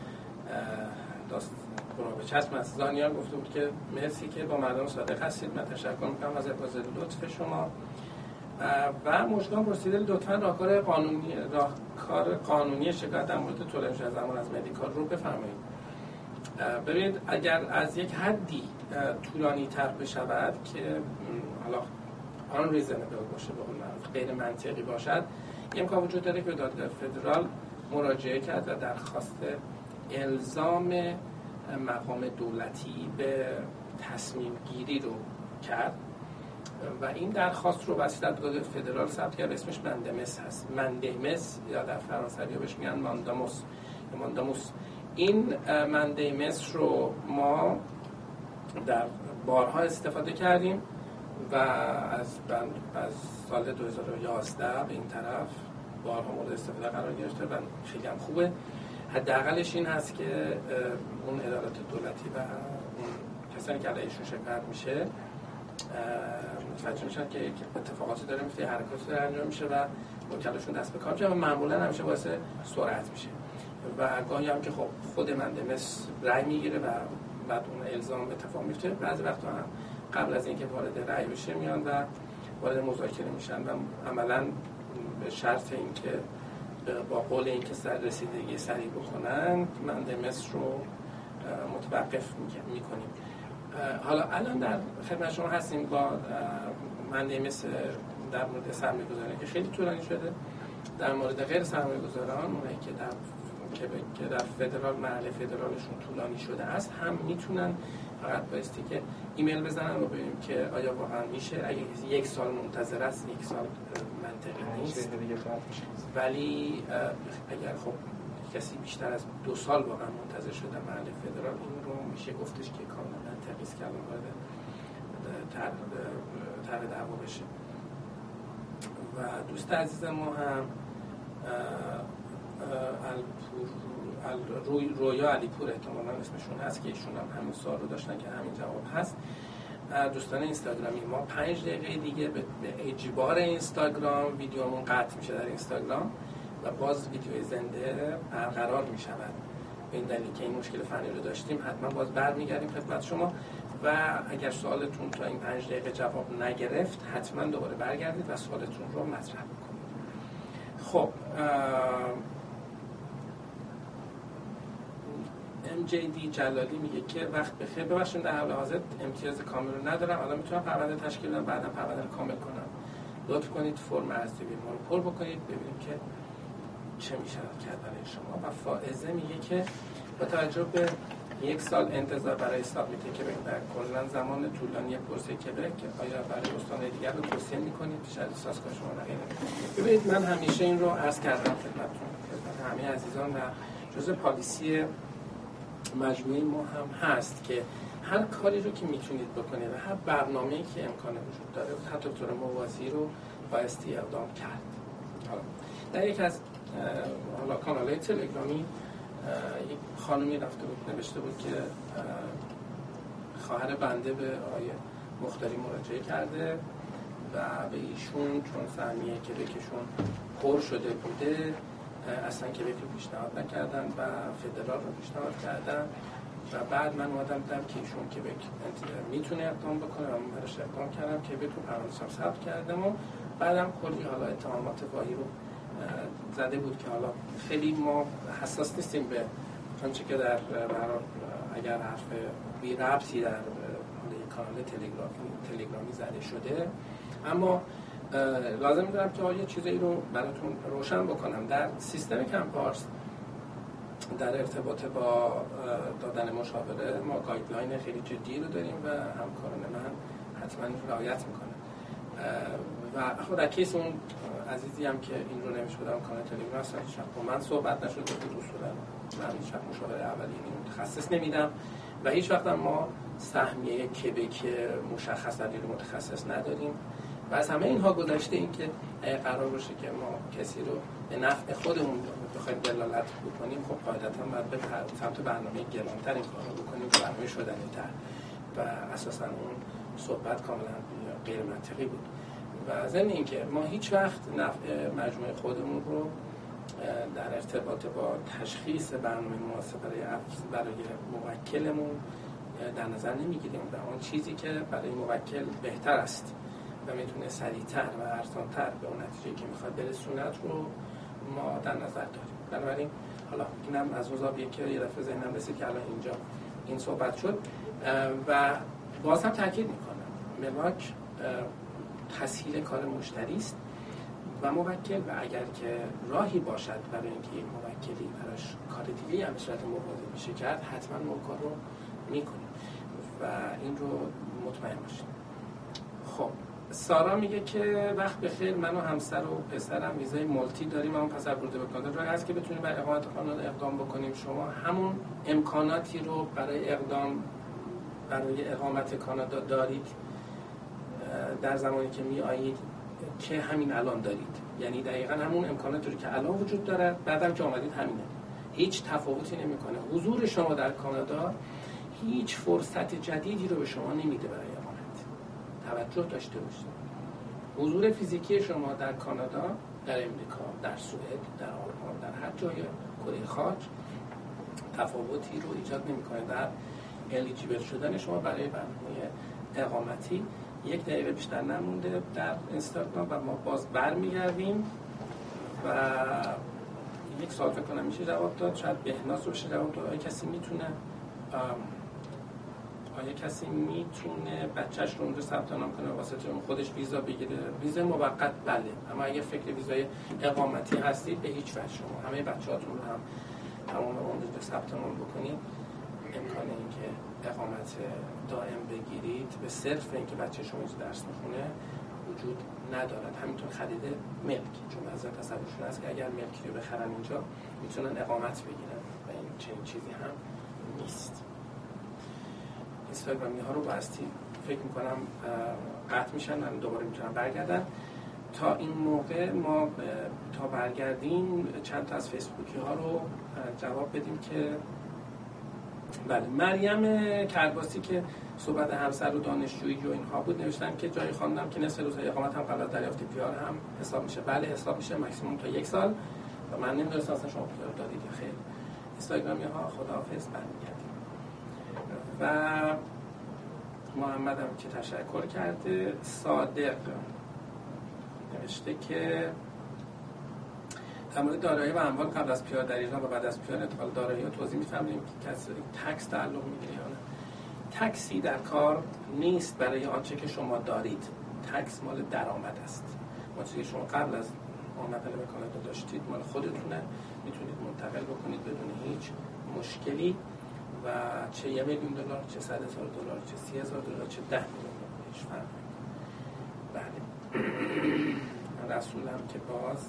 [SPEAKER 1] برو به چشم از زانیار گفته بود که مرسی که با مردم صادق هستید، من تشکر میکنم از ابراز لطف شما. و مشکان پرسیده لطفاً راهکار قانونی شکایت در مورد طولانی شدن زمان از مدیکال رو بفرمایید. ببینید اگر از یک حدی طولانی تر بشود که حالا آن ریزنبل باشه، به قول معروف غیر منطقی باشد، امکان وجود داره که دادگاه فدرال مراجعه کرد و درخواست الزام مقام دولتی به تصمیم گیری رو کرد و این درخواست رو واسه دادگاه فدرال ثبت کرد. اسمش مندمس هست، مندمس یا در فرانسوی بهش میگن مانداموس. این مندمس رو ما در بارها استفاده کردیم و از سال 2011 به این طرف بارها مورد استفاده قرار گرفته و خیلی هم خوبه. حداقلش این هست که اون ادارات دولتی و اون کسانی که علیهشون شکایت میشه متوجه میشن که اتفاقاتی داره میفته، حرکاتی داره انجام میشه و وکلاشون دست به کار میشه و معمولا همیشه باعث سرعت میشه و گاهی هم که خب خود مندمس رأی میگیره و بعد اون الزام اتفاق میفته. بعضی وقتا هم قبل از اینکه وارد رأی بشه میان و وارد مذاکره میشن و عملا به شرط اینکه با قول اینکه رسیدگی سریع بکنن مندمس رو متوقف میکنیم. حالا الان در خدمت شما هستیم با مندمس در مورد سرمایه‌گذاری که خیلی طولانی شده. در مورد غیر سرمایه‌گذاران اونایی که در فدرال مرحله فدرالشون طولانی شده است هم میتونن فقط بایستی که ایمیل بزنن و ببینیم که آیا واقعا میشه. اگه 1 سال منتظر است 1 سال منطقی نیست، ولی اگر خب کسی بیشتر از 2 سال واقعا منتظر شده محل فدرال، این رو میشه گفتش که کاملا منطقی است که الان وارد طرح دعوا بشه. و دوست عزیز ما هم رویا علیپور احتمالاً اسمشون هست که ایشون هم همین سوال رو داشتن که همین جواب هست. دوستان اینستاگرامی ما 5 دقیقه دیگه به اجبار اینستاگرام ویدیومون قطع میشه در اینستاگرام و باز ویدیوی زنده برقرار میشود. به این دلیل که این مشکل فنی رو داشتیم حتما باز برمیگردیم خدمت شما و اگر سوالتون تا این 5 دقیقه جواب نگرفت حتما دوباره برگردید و سوالتون رو مطرح بکنید. خب MJD جلالی میگه که وقت بخیر، ببخشید در حال حاضر امتیاز کامل رو ندارم، الان میتونم پرونده تشکیل بدم، بعدا پرونده رو کامل کنم. لطف کنید فرم ارزیابی ما رو پر بکنید ببینیم که چه میشه کرد برای شما. و فائزه میگه که با توجه به 1 سال انتظار برای ثابت کبک در کلا زمان طولانی پروسه کبک، آیا برای استان‌های دیگر رو توصیه میکنید؟ شاید سازگار شما نگه. ببینید من همیشه این رو عرض کردم خدمتتون، خدمت همه عزیزان، و جزء پالیسی مجموعه ما هم هست که هر کاری رو که میتونید بکنید و هر برنامه‌ای که امکان وجود داره حتی طور موازی رو بایستی اقدام کرد. در یک از کانال‌های تلگرامی یک خانمی رفته بود نوشته بود که خواهر بنده به آقای مختاری مراجعه کرده و به ایشون چون سهمیه کبکشون پر شده بوده اصلا کبک رو پیشنهاد نکردن و فدرال رو پیشنهاد کردن و بعد من اومدم دیدم که ایشون کبک میتونه اقدام بکنه و من براش اقدام کردم، کبک رو پرونده‌ام ثبت کردم و بعدم کلی حالا اتهامات واهی رو زده بود که حالا خیلی ما حساس نیستیم به آنچه که در اگر حرف بی ربطی در کانال تلگرامی زده شده، اما لازم می‌دونم که یه چیزایی رو براتون روشن بکنم. در سیستم کمپارس در ارتباط با دادن مشاوره ما گایدلاین خیلی جدی رو داریم و همکاران من حتما رعایت میکنن و خود در کیس اون عزیزی هم که این رو نمیشه بدم کانال تلگرام هستن هیچ وقت با من صحبت نشده بود، اصولا من هیچ وقت مشاوره اولیه متخصص نمیدم و هیچ وقت ما سهمیه کبک مشخص در دید متخصص نداریم و از همه اینها گذشته این که قرار باشه که ما کسی رو به نفع خودمون بخوایم دلالت بکنیم، خب قاعدتا باید به سمت برنامه گرانتر این کار رو بکنیم که برنامه شدنی‌تر و اساسا اون صحبت کاملا غیر منطقی بود. و ضمن اینکه ما هیچ وقت نفع مجموعه خودمون رو در ارتباط با تشخیص برنامه مناسب برای موکلمون در نظر نمیگیریم و اون چیزی که برای موکل بهتر است و میتونه سریعتر و ارزان‌تر به اون نتیجه‌ای که میخواد برسوند رو ما در نظر داریم. بنابراین حالا اینم از اون زاویه که یه دفعه ذهنم رسید که الان اینجا این صحبت شد و باز هم تاکید میکنم ملاک تسهیل کار مشتری است و موکل و اگر که راهی باشد برای اینکه این موکلی براش کار دیگه هم به صورت موازی میشه کرد حتما ما کار رو میکنیم و این رو مطمئن باشیم. خب سارا میگه که وقت بخیر، من و همسر و پسرم ویزای مالتی داریم، اون پسر برده به کانادا راه هست که بتونیم برای اقامت کانادا اقدام بکنیم. شما همون امکاناتی رو برای اقامت کانادا دارید در زمانی که میایید که همین الان دارید، یعنی دقیقاً همون امکاناتی رو که الان وجود داره بعدم که آمدید همینه، هیچ تفاوتی نمیکنه. حضور شما در کانادا هیچ فرصت جدیدی رو به شما نمیده برای توجه داشته باشید. حضور فیزیکی شما در کانادا، در امریکا، در سوئد، در آلمان، در هر جای کره خاک تفاوتی رو ایجاد نمی‌کنه در الیجیبل شدن شما برای برنامه اقامتی. 1 دقیقه بیشتر نمونده در اینستاگرام و ما باز برمیگردیم و یک سوال فکر کنم میشه جواب داد، شاید بهناز رو بشه جواب داد. آیا کسی میتونه بچهش رو اونجا ثبت نام کنه واسه اون خودش ویزا بگیره؟ ویزا موقت بله، اما اگه فکر ویزای اقامتی هستید به هیچ وجه شما همه بچه‌هاتون رو هم تمام اونجا ثبت نام بکنید. امکان اینکه اقامت دائم بگیرید به صرف اینکه بچه شما اینجا درس میخونه وجود ندارد. همینطور خرید ملک، چون از تصورشون هست که اگر ملکی رو بخرن اینجا میتونن اقامت بگیرن و این چنین چیزی هم نیست. اینستاگرامی ها رو باستی فکر میکنم قطع میشن، من دوباره میتونم برگردن. تا این موقع ما تا برگردیم چند تا از فیسبوکی ها رو جواب بدیم که بله. مریم کرباسی که صحبت همسر و دانشجویی و اینها بود نوشتن که جایی خواندم که نصف روزهای اقامت هم قبل از دریافت پی‌آر هم حساب میشه. بله حساب میشه، ماکسیمم تا 1 سال. و من نمیدونستم اصلا شما پی‌آر دادید یا خیر. اینستاگرامی ها خداحافظ، برمیگردیم. و محمد هم که تشکر کرده. صادق نوشته که در مورد دارایی و اموال قبل از پی‌آر در ایران و بعد از پی‌آر انتقال دارایی ها توضیح می‌فرمایید که کسی تکس تعلق می‌گیره یا نه؟ تکسی در کار نیست برای آنچه که شما دارید. تکس مال درآمد است. آنچه که شما قبل از آمدن به کانادا داشتید مال خودتونه، میتونید منتقل بکنید بدون هیچ مشکلی و چه $1 میلیون، چه $100,000، چه $30,000، چه $10 میلیون هیچ فرقی. بله. رسولم که باز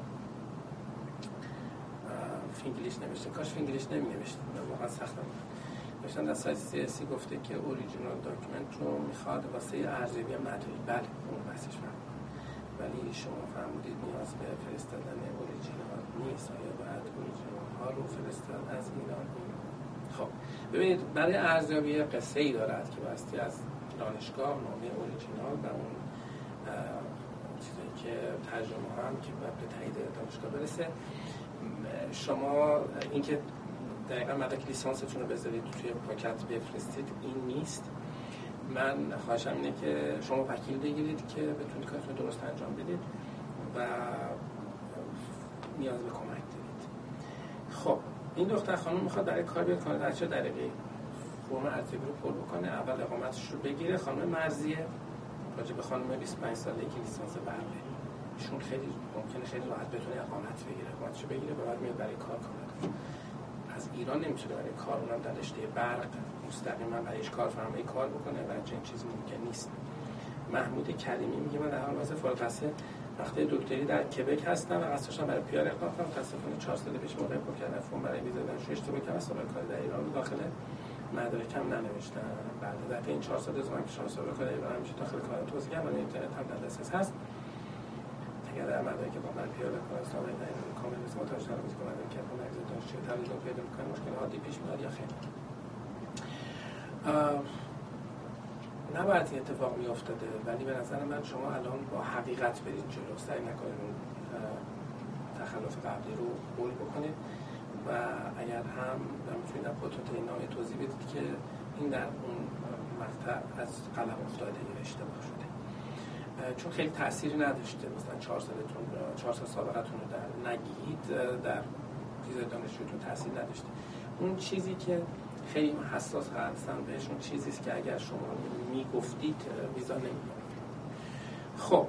[SPEAKER 1] فینگلیش نوشته، کاش فینگلیش نمی‌نوشت، واقعا سخته. نوشتن در سایت CSC گفته که اوریجینال داکیومنت رو میخواد واسه ارزیابی مدرک. بله اون بحثش من، ولی شما فرمودید نیاز به فرستادن اوریجینال نیست. آیا باید اوریجینال ها رو فرستاد از ایران؟ خب ببینید، برای ارزیابی قصه‌ای دارد که باستی از دانشگاه نامه اوریجینال و اون چیزی که ترجمه هم که به تایید دانشگاه برسه. شما اینکه دقیقا مدرک لیسانستون رو بذارید توی پاکت بفرستید این نیست. من خواهشم اینه که شما وکیل بگیرید که بتونید کارتون درست انجام بدید و نیاز به کمک دارید. خب این دختر خانم میخواد برای کار بیاد کنه، در چه دقیقه فرم ارزیابی رو پر بکنه، اول اقامتش رو بگیره. خانم مرزیه راجع به خانم 25 ساله‌ای که لیسانس برقه، ایشون خیلی ممکنه خیلی راحت بتونه اقامت بگیره، اقامتشو بگیره بعد میاد برای کار کنه. از ایران نمیتونه برای کار، اونم در رشته برق مستقیما برایش کارفرمایی کار بکنه و چنین چیزی ممکن نیست. محمود کریمی میگه من در حال حاضر فارغ التحصیل رشته دکتری در کبک هستم و قصد داشتم برای پی‌آر اقدام کنم. متأسفانه 4 سال پیش موقع پر کردن فرم برای ویزا دانشجو اشتباه کردم، سابقه کار در ایران داخل مدارکم ننوشتم. بعد در این 4 سال زمان که شما سابقه کار در ایران میشه داخل کار توضیح کردم و اینترنت هم در دسترس هست. اگر در مدارک با من پی‌آر کار سابقه در ایران کامل نیست متوجه شدم که مدارک کردم مجاز دانشجو تعلق پیدا می‌کنه، مشکل عادی پیش میاد یا خیر. نباید این اتفاق میافتاده، ولی به نظر من شما الان با حقیقت برید جلو، سعی نکنید اون تخلف قبلی رو قول بکنید و اگر هم میتونید در خودتون این نامه توضیح بدید که این در اون مقطع از قلم افتاده یا اشتباه شده، چون خیلی تأثیری نداشته. مثلا 4 سال سابقتون رو در نگید، در ویزای دانشجویتون تأثیر نداشته. اون چیزی که خیلی حساس هستم بهش اون چیزی است که اگر شما میگفتید ویزا نمی‌کنید. خب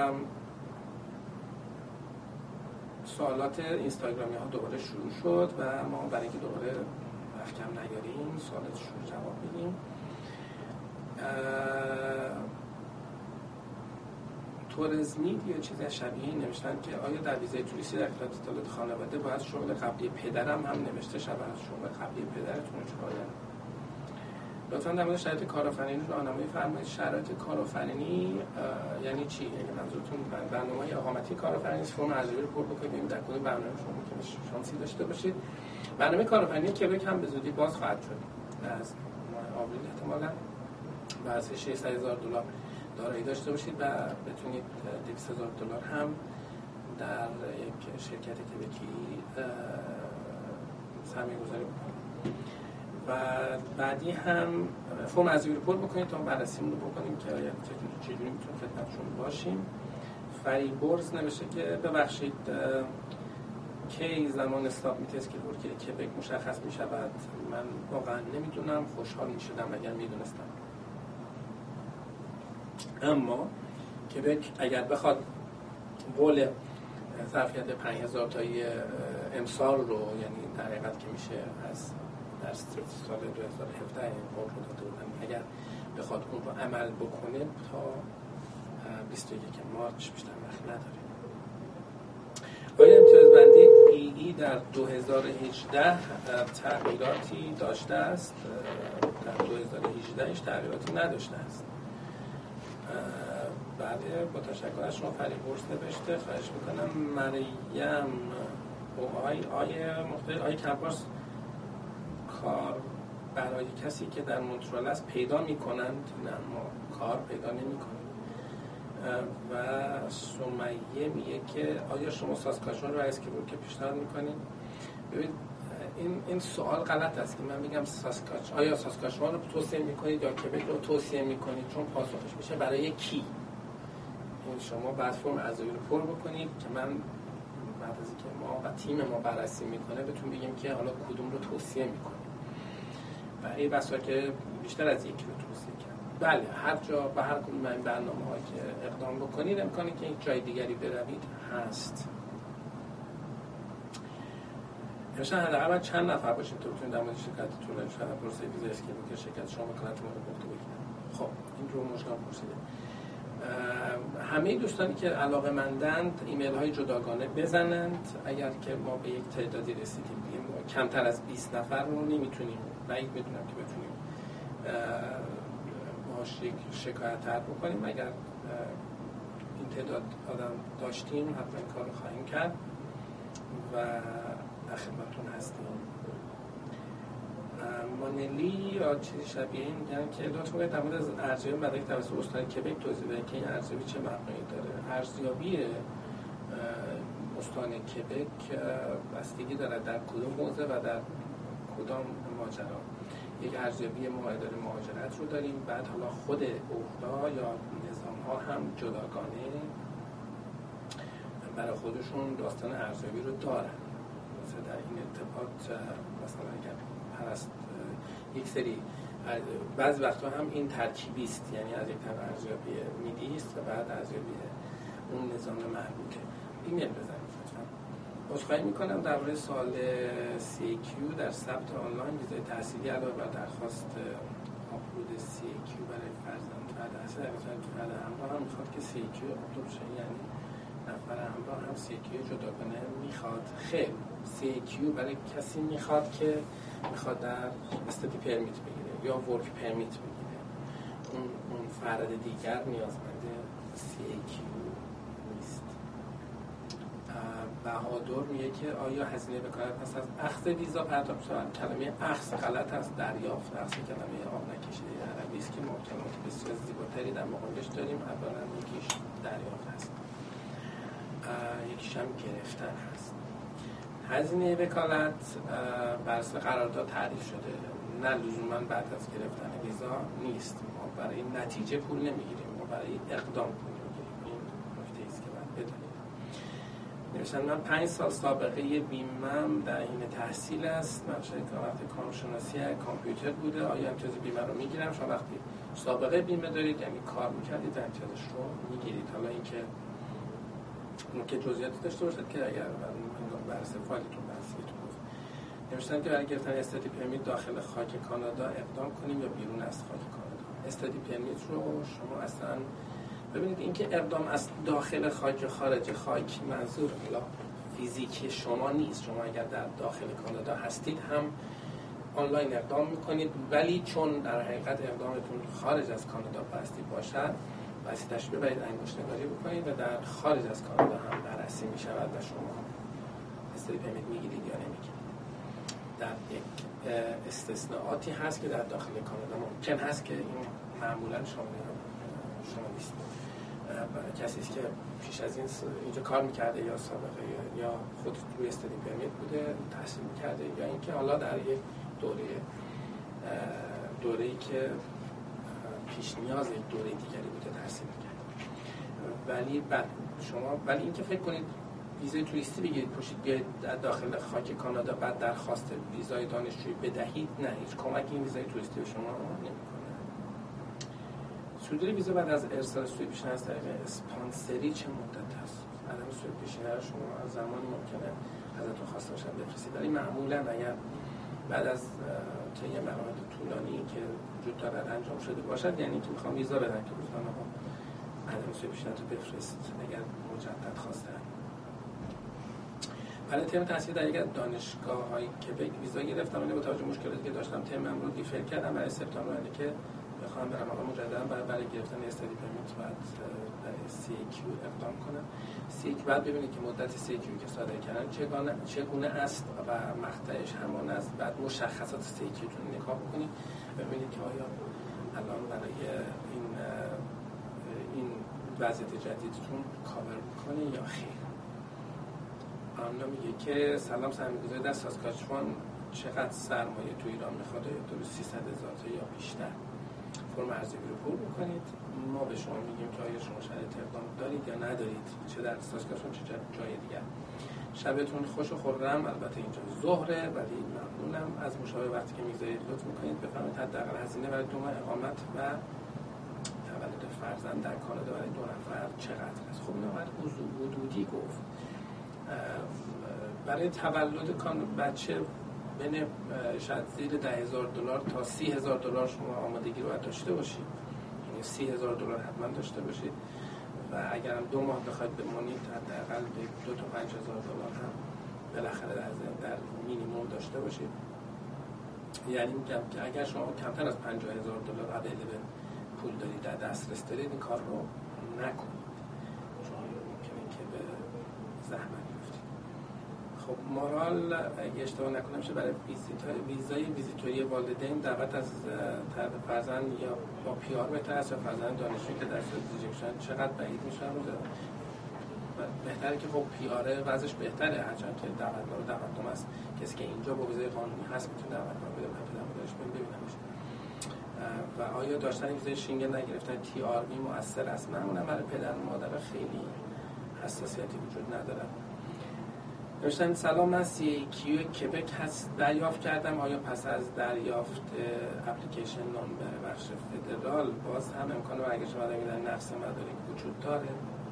[SPEAKER 1] سوالات اینستاگرامی ها دوباره شروع شد و ما برای اینکه دوباره وقت کم نیاریم سوالاتشون رو جواب بدیم. تورزمید یا چیز شبیه نوشتن که آیا در ویزای توریستی در اطلاعات خانواده باید شغل قبلی پدرم هم نوشته شود؟ شغل قبلی پدرتون رو چیکار دارید؟ لطفاً در مورد شرایط کارآفرینی راهنمایی فرمایید. شرایط کارآفرینی یعنی چی؟ یعنی منظورتون برنامه اقامتی کارآفرینی است؟ فرم ارزیابی رو پر بکنید در کدوم برنامه شما ممکنه شانسی داشته باشید. برنامه کارآفرینی کبک هم به زودی باز خواهد شد. از ماه آوریل احتمالاً واسه $600,000 دارایی داشته باشید و بتونید $200,000 هم در یک شرکت کبکی سرمایه‌گذاری بکنید. و بعدی هم فرم ارزیابی رو پر بکنید تا بررسیمون رو بکنیم که آیا چجوری میتونیم خدمتشون باشیم. فریبرز نوشته که ببخشید کی زمان استاپ میتست که ورک کبک مشخص میشود؟ من واقعا نمیدونم، خوشحال میشدم اگر میدونستم. اما کبک اگر بخواد قول ظرفیت 5,000 تایی امسال رو، یعنی در حقیقت که میشه از در سال 2017 این قول رو داده بودن، اگر بخواد اون رو عمل بکنه تا 21 مارس بیشتر وقت نداریم. آیا امتیازبندی ای در 2018 تغییراتی داشته است؟ در 2018 هیچ تغییراتی نداشته است. بله، با تشکر از شما فریبرز نوشته. خواهش میکنم مریم آقای کمپارس کار برای کسی که در مونترال است پیدا میکنند؟ نه، ما کار پیدا نمیکنیم. و سمیه میگه که آیا شما ساسکاچوان رو از که پیشنهاد میکنید؟ ببینید این سوال غلط است که من میگم آیا ساسکاچوان رو توصیه میکنید یا کبک رو توصیه میکنید، چون پاسخش میشه برای کی. این شما بعد فرم اعضایی رو پر بکنید که من بعد از اینکه ما و تیم ما بررسی میکنه بهتون بگیم که حالا کدوم رو توصیه میکنیم. و این بسا که بیشتر از یکی رو توصیه کرد. بله، هر جا به هر کدوم این برنامه‌ها که اقدام بکنید امکانی که یک جای دیگری بروید هست. مثلا حداقل چند نفر باشید تو بتونید در مورد شرکتتون شاید پروسه ویزا اسکیل که شرکت شما وکالت ما رو گفته بگیرن. خب این رو مشکل پرسیده. همه دوستانی که علاقه‌مندند ایمیل های جداگانه بزنند. اگر که ما به یک تعدادی رسیدیم کمتر از 20 نفر رو نمیتونیم بعید بدونم که بتونیم باهاش یک شکایت طرح بکنیم. اگر این تعداد آدم داشتیم حتما این کار رو خواهیم کرد و در خدمتتون هستیم. مانلی یا چیزی شبیه این میگن که لطفاً باید در مورد ارزیابی مدرک توسط استان کبک توضیح بدید که این ارزیابی چه مبنایی داره. ارزیابی استان کبک بستگی داره در کدوم حوزه و در کدام ماجرا. یک ارزیابی معادله مهاجرت رو داریم، بعد حالا خود اوضاع یا نظام ها هم جداگانه برای خودشون داستان ارزیابی رو دارن. مثلا در این ارتباط مثلا اگر هست یک سری بعضی وقتا هم این ترکیبی است، یعنی از یک طرف ارزیابی میدی است و بعد ارزیابی اون نظام مربوطه. ایمیل بزنید لطفا. عذرخواهی میکنم درباره سوال CAQ در ثبت آنلاین ویزای تحصیلی علاوه بر درخواست آپلود CAQ برای فرزند فرد اصلی در فرد همراه هم میخواد که CAQ آپلود شه، یعنی نفر همراه هم CAQ جداگانه میخواد. خیر، CAQ برای کسی میخواد که میخواد در استادی پرمیت بگیره یا ورک پرمیت بگیره. اون فرد دیگر نیازمند CAQ نیست. بهادر میگه که آیا هزینه وکالت پس از اخذ ویزا پرداخت شود؟ کلمه اخذ غلط است. دریافت اخذ کلمه آب نکشیده عربی است که ما کلمات بسیار زیباتری در مقابلش داریم. اولا یکیش دریافت هست، یکیش هم گرفتن هست. هزینه وکالت بر اساس قرارداد تعریف شده، نه لزوما بعد از گرفتن ویزا نیست. ما برای نتیجه پول نمیگیریم، ما برای اقدام پول میگیریم. این نکته است که باید بدونید. نوشتن من 5 سال سابقه بیمم در این تحصیل است. من وقتی کارشناسی کامپیوتر بوده. آیا امتیاز بیمه رو میگیرم؟ شما وقتی سابقه بیمه دارید یعنی کار میکردید امتیازش رو میگیرید. حالا اینکه که جزئیاتی داشته باشد که اگر بررسی فایلتون بررسیتون بود. نوشتن که برای گرفتن استادی پرمیت داخل خاک کانادا اقدام کنیم یا بیرون از خاک کانادا. استادی پرمیت رو شما اصلا ببینید اینکه اقدام از داخل خاک یا خارج خاک منظور فیزیکی شما نیست. شما اگر در داخل کانادا هستید هم آنلاین اقدام میکنید، ولی چون در حقیقت اقدامتون خارج از کانادا بستی باشد واسطش ببرید انگشت‌نگاری بکنید و در خارج از کانادا هم بررسی می شود و شما استادی پرمیت میگیرید یا نمیگیرید. در یک استثناءاتی هست که در داخل کانادا ممکن هست که این معمولا شما نیست. کسی است که پیش از این اینجا کار میکرده یا سابقه یا خود روی استادی پرمیت بوده تحصیل میکرده یا اینکه حالا در یک دوره‌ای که پیش نیاز یک دوره دیگری بوده تحصیل می‌کرد. ولی اینکه فکر کنید ویزای توریستی بگیرید پوشید بیاید داخل خاک کانادا بعد درخواست ویزای دانشجویی بدهید، نه، هیچ کمکی این ویزای توریستی به شما نمی‌کنه. صدور ویزا بعد از ارسال سوی پیشنهاد از طریق اسپانسری چه مدت است؟ عدم سوی پیشنهاد شما از زمانی ممکنه ازتون خواسته باشن بفرستید، ولی معمولا اگر بعد از طی مراحل طولانی که وجود دارد انجام شده باشد، یعنی که میخوام ویزا بدن که گفتن آقا عدم سوی پیشنهاد رو بفرست اگر مجدد خواستن. برای ترم تحصیل در یک از دانشگاه‌های کبک ویزا گرفتم، ولی با توجه به مشکلاتی که داشتم ترمم رو دیفر کردم برای سپتامبر، یعنی که بخوام برم آقا مجددا برای گرفتن استادی پرمیت بعد برای CAQ اقدام کنم. CAQ بعد ببینید که مدت CAQ که صادر کردن چگونه است و مقطعش همان است. بعد مشخصات CAQ تون نگاه بکنید ببینید که آیا الان برای این وضعیت جدیدتون کاور میکنه یا خیر. آنها میگه که سلام، سرمایه‌گذاری در ساسکاچوان چقدر سرمایه تو ایران میخواد؟ تا 300,000 تا یا بیشتر. فرم ارزیابی رو پر میکنید. ما به شما میگیم که آیا شما شرایط اقدام دارید یا ندارید، چه در ساسکاچوان چه جای دیگر. شبتون خوش و خرم. البته اینجا ظهره ولی ممنونم از مشاوره. وقتی که میگذارید لطف میکنید بفرمایید حداقل هزینه برای 2 ماه اقامت و تولد فرزند در کانادا برای 2 نفر چقدر است؟ خب اینو باید حدودی گفت. برای تولد بچه بین شاید زیر $10,000 تا $30,000 شما آمادگی رو باید داشته باشید، یعنی $30,000 حتما داشته باشید و اگر هم 2 ماه بخواید بمونید حداقل $2,000 تا $5,000 هم بالاخره در مینیمم داشته باشید. یعنی میگم که اگر شما کمتر از $50,000 اویلیبل پول دارید، در دسترس دارید، این کار رو نکنید چون ممکنه که به زحمت بیفتید. خب مورال اگه اشتباه نکنم میشه برای ویزای ویزیتوری والدین دعوت از طرف فرزند یا با PR بهتر است یا فرزند دانشجویی که در صورت ریجکشن چقدر بعید میشن رو بهتره که خب PR وضعش بهتره، هرچند که دعوتنامه است. کسی که اینجا با ویزای قانونی هست میتونه دعوتنامه بده و پدر مادرش ببینمش. و آیا داشتن ویزای شنگن نگرفتن TRV مؤثر است؟ معمولا برای پدر و مادر خیلی حساسیتی وجود نداره. نوشتن سلام، من CAQ کبک هست دریافت کردم. آیا پس از دریافت اپلیکیشن نامبر بخش فدرال باز هم امکان برگشت آدمی در نقص مدارک وجود داره؟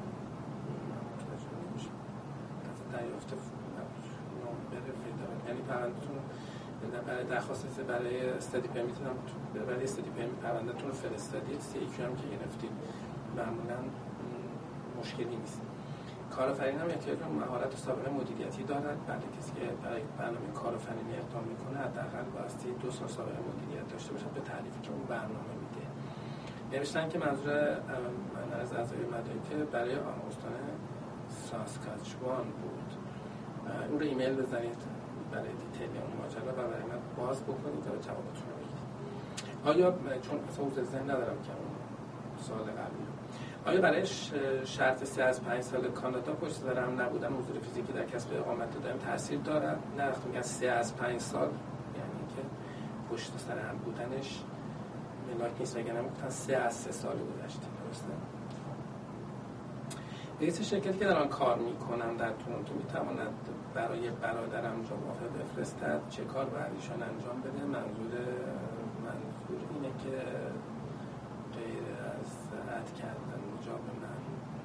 [SPEAKER 1] دریافت نامبر فدرال یعنی پرونده‌تون برای درخواست برای استادی پرمیت برای استادی پرمیت پرونده‌تون رو فرستادید، CAQ هم که گرفتید معمولا مشکلی نیست. کارآفرین هم احتیاج به مهارت و سابقه مدیریتی دارد. برای کسی که برای برنامه کارآفرینی اقدام میکنه حداقل بایستی 2 سال سابقه مدیریت داشته باشه به تعریفی که اون برنامه میده. نوشتن که منظور من از اعضای مدارک برای استان ساسکاچوان بود. اون رو ایمیل بزنید برای دیتیل اون ماجرا و برای من باز بکنید تا جوابتون رو بگید. آیا چون اصلا حوزه ذهن ندارم که اون سوال قبلی آیا برای شرط 3 از 5 سال کانادا پشت سر هم نبودن حضور فیزیکی در کسب اقامت دائم تاثیر دارد؟ نه، وقتی میگن 3 از 5 سال یعنی که پشت سر هم بودنش ملاک نیست، وگرنه میگفتن 3 از 3 سال گذشته. درسته؟ رئیس شرکتی که در آن کار میکنم در تورنتو میتواند برای برادرم جواب بفرستد؟ چه کار باید ایشان انجام بده؟ منظور اینه که غیر از رد کردن جاب من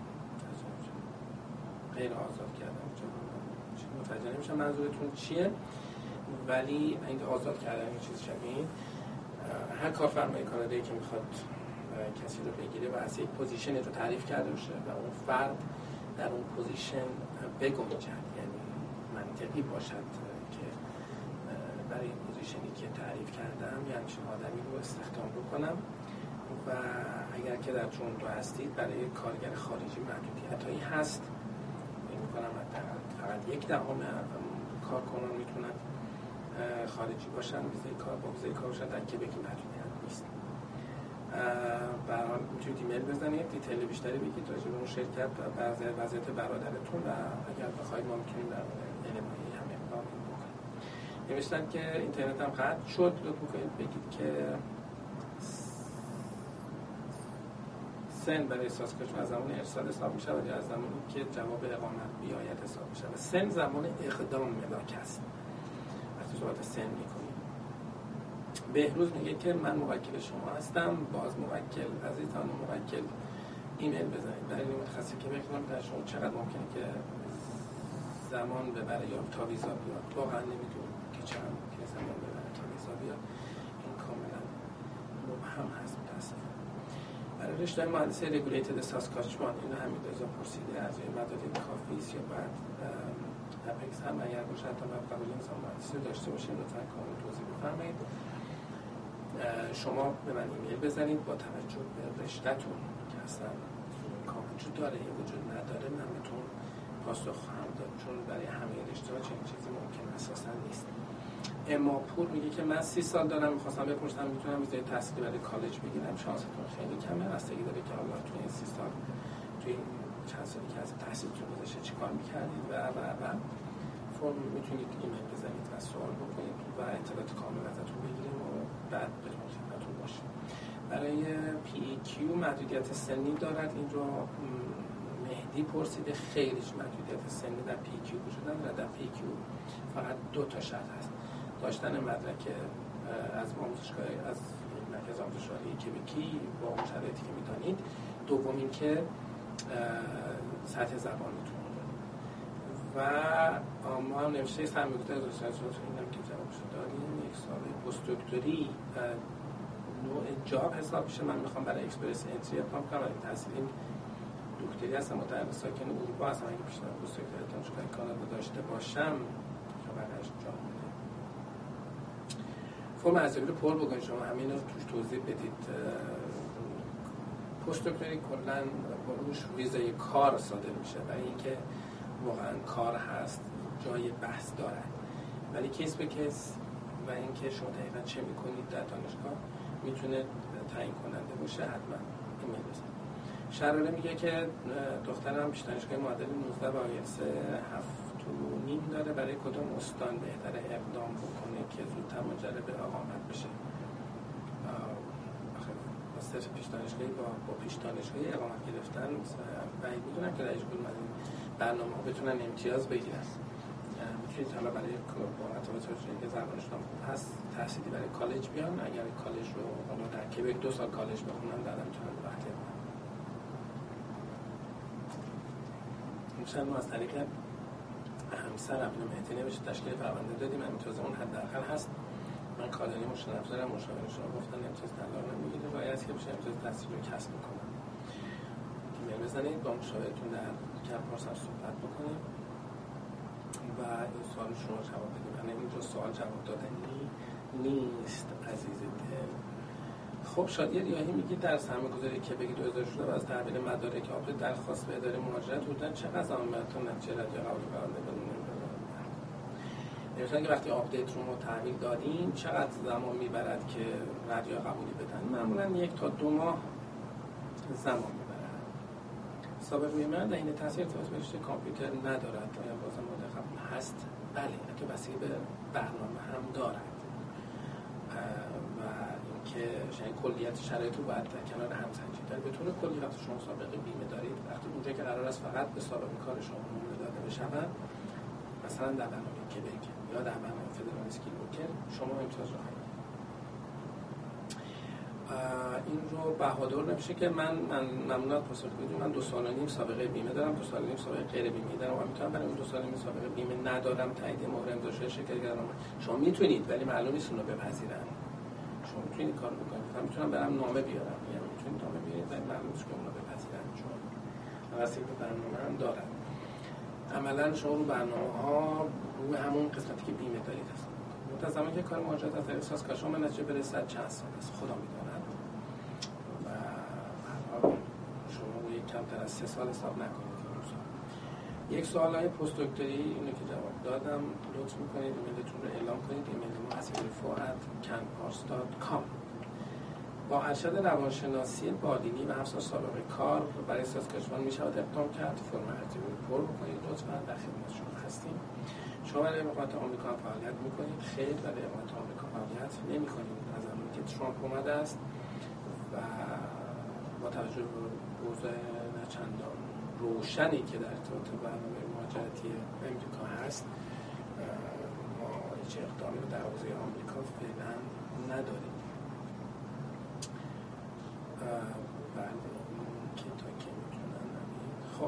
[SPEAKER 1] غیر آزاد کردن جاب من متوجه نمیشم منظورتون چیه، ولی اینکه آزاد کردن این چیز شبیه هر کارفرمای کانادایی که میخواد کسی رو بگیره و از یک پوزیشنی رو تعریف کرده باشه و اون فرد در اون پوزیشن بگنجد، یعنی منطقی باشد که برای این پوزیشنی که تعریف کردم یعنی چه آدمی رو استخدام بکنم و اگر که در تورنتو هستید برای کارگر خارجی محدودیتایی هست. فکر می‌کنم فقط 1/10 کارکنان میتونن خارجی باشن، ویزای کار با ویزای کار باشن، در کبک محدودیت نیست. به هر حال میتونید ایمیل بزنید دیتیل بیشتری بگید راجع به اون شرکت و وضعیت برادرتون و اگر بخواید ما میتونیم در علمایی هم اقدام بکنیم. نوشتن که اینترنت هم قطع شد، لطف می‌کنید بگید که سن برای ساسکاچوان از زمان ارسال حساب میشه یا از زمانی که جواب اقامت بیاید حساب میشه و سن زمان اقدام ملاک است. وقتی صحبت سن میکنیم بهروز میگه که من موکل شما هستم، باز موکل عزیزان موکل ایمیل بزنید برای متخصصی که بخونم در شما چقدر ممکنه که زمان ببره یا تا ویزا بیاد. واقعا نمیدونم که چقدر ممکنه زمان ببره تا ویزا بیاد، این کاملا مبهم هست متاسفم. برای رشته مهندسی رگولیتد ساسکاچوان اینو همین رضا پرسیده از مدارک کافی است یا بعد اپکس هم اگر باشه حتی بعد قبل انسان مهندسی رو داشته باشیم لطفاً کامل توضیح بفرمایید. شما به من ایمیل بزنید با توجه به رشته‌تون که اصلا امکان وجود داره یا وجود نداره من بهتون پاسخ خواهم داد، چون برای همه رشته‌ها چنین چیزی ممکن اساسا نیست. اما پور میگه که من 30 سال دارم می‌خواستم بپرسم میتونم ویزای تحصیلی برای کالج بگیرم؟ شانستون خیلی کمه، بستگی داره که حالا توی این 30 سال توی این چند سالی که از تحصیلتون گذشته چیکار می‌کردید و فرم میتونید ایمیل بزنید و سوال بکنید و اطلاعات کامل ازتون بگیریم و بعد بهتون خدمتتون باشیم. برای PEQ محدودیت سنی دارد، این رو مهدی پرسیده. خیلیش محدودیت سنی در PEQ وجود نداره. در PEQ فقط 2 تا شرط هست: داشتن مدرک از آموزشگاه از مرکز آموزش عالی کبکی با اون شرایطی که میدانید. دوم اینکه سطح زبانتون و ما هم نوشته سرمایه‌گذاری از استاد اینم که جوابشو دادیم. یک سال پست دکتری نوع جاب حساب میشه. من میخوام برای اکسپرس انتری اقدام کنم برای تحصیل دکتری هستم، متعلق ساکن اروپا هستم. اگه پیشنهاد پست دکتری دانشگاه کانادا داشته باشم که برایش جا میده. فرم ارزیابی رو پر بکنید، شما همین رو توش توضیح بدید. پست دکتری کلا با روش ویزای کار صادر میشه برای اینکه واقعا کار هست، جای بحث دارد، ولی کیس به کیس و اینکه شما دقیقاً چه میکنید در دانشگاه میتونه تعیین کننده باشه. حتما ایمیل بزنید. شراله میگه که دخترم پیش دانشگاه معدل 19 و آیلتس 7.5 داره، برای کدام استان بهتره اقدام بکنه که زودتر منجر به اقامت بشه؟ صرف پیش دانشگاهی با پیش دانشگاهی اقامت گرفتن بعید میدونم که در هیچ کدوم از این برنامه‌ها بتونن امتیاز بگیرن. میتونید حالا برای با ارتباطاتی که زبانشون خوب هست تحصیلی برای کالج بیان. اگر کالج رو حالا در کبک 2 سال کالج بخونن بعدا میتونن وقتی میشن. ما از طریق همسرم اینو مهدی نوشت تشکیل پرونده دادیم. امتیاز اون حداقل هست. من کادانی مشرف دارم، مشاور شما گفتن امتیاز طلا نمیگیره، باید که بشه امتیاز تحصیل رو کسب میکنم. ایمیل بزنید، با مشاورتون در کمپارس هم صحبت بکنید و این سوال شما جواب بدید. من اینجا سوال جواب دادنی نیست عزیز دل. خب شادی ریاحی میگه در سرمایه‌گذاری که بگید 2016 و از تحویل مدارک آب درخواست به اداره مهاجرت بودن چقدر زمان تا نتیجه رد یا قبول برنده بدونیم؟ نمی‌دونم که وقتی آپدیت رو ما تحویل دادیم چقدر زمان میبرد که رد یا قبولی بدن. معمولا 1 تا 2 ماه زمان میبرد. سابق میمند در این تاثیر ارتباط به رشته کامپیوتر ندارد. آیا بازم مورد قبول هست؟ بله، که بستگی به برنامه هم دارد و اینکه کلیت شرایط رو باید در کنار هم سنجید. در بطور کلی وقتی شما سابقه بیمه دارید، وقتی اونجا که قرار است فقط به سابقه کار شما نمره داده بشود، مثلا در برنامه کبک یا در برنامه فدرال اسکیل بوکر، شما امتیاز رو خواهید. این رو بهادر نمیشه که من ممنونت پاسخ بدید. من 2 سال و نیم سابقه بیمه دارم، 2 سال و نیم سابقه غیر بیمه دارم و میتونم برای اون 2 سال و نیم سابقه بیمه ندارم تایید مهر امضای شرکت کردم. شما میتونید ولی معلوم نیست اون رو بپذیرن. شما میتونید کار بکنید. من میتونم برام نامه بیارم، یعنی میتونید نامه بیارید ولی معلوم نیست که اون رو بپذیرن، چون واسه به برنامه هم دارن. عملاً شما رو برنامه‌ها رو همون قسمتی که بیمه دارید هست. منتظرم که کار مهاجرت از احساس کاشان به نتیجه برسد چند سال است خدا می‌داند و شما یک کمتر از 3 سال حساب نکنید که روزا. یک سوالای پست دکتری اینو که جواب دادم لطف می‌کنید ایمیلتون رو اعلام کنید. ایمیل ما asifo@canpars.com. با ارشد روانشناسی بالینی و 7 سال سابقه کار برای ساسکاچوان می‌شود اقدام کرد. فرم ارزیابی رو پر بکنید لطفاً. در خدمت شما هستیم. شما برای اقامت آمریکا فعالیت می‌کنید؟ خیر، برای اقامت آمریکا فعالیت نمی‌کنید. از زمانی که ترامپ اومده است و با توجه به اوضاع نچندان روشنی که در ارتباط برنامه مهاجرتی امریکا هست، ما هیچ اقدامی رو در حوزه آمریکا فعلا نداریم. بله که تا که میتونن نمید. خب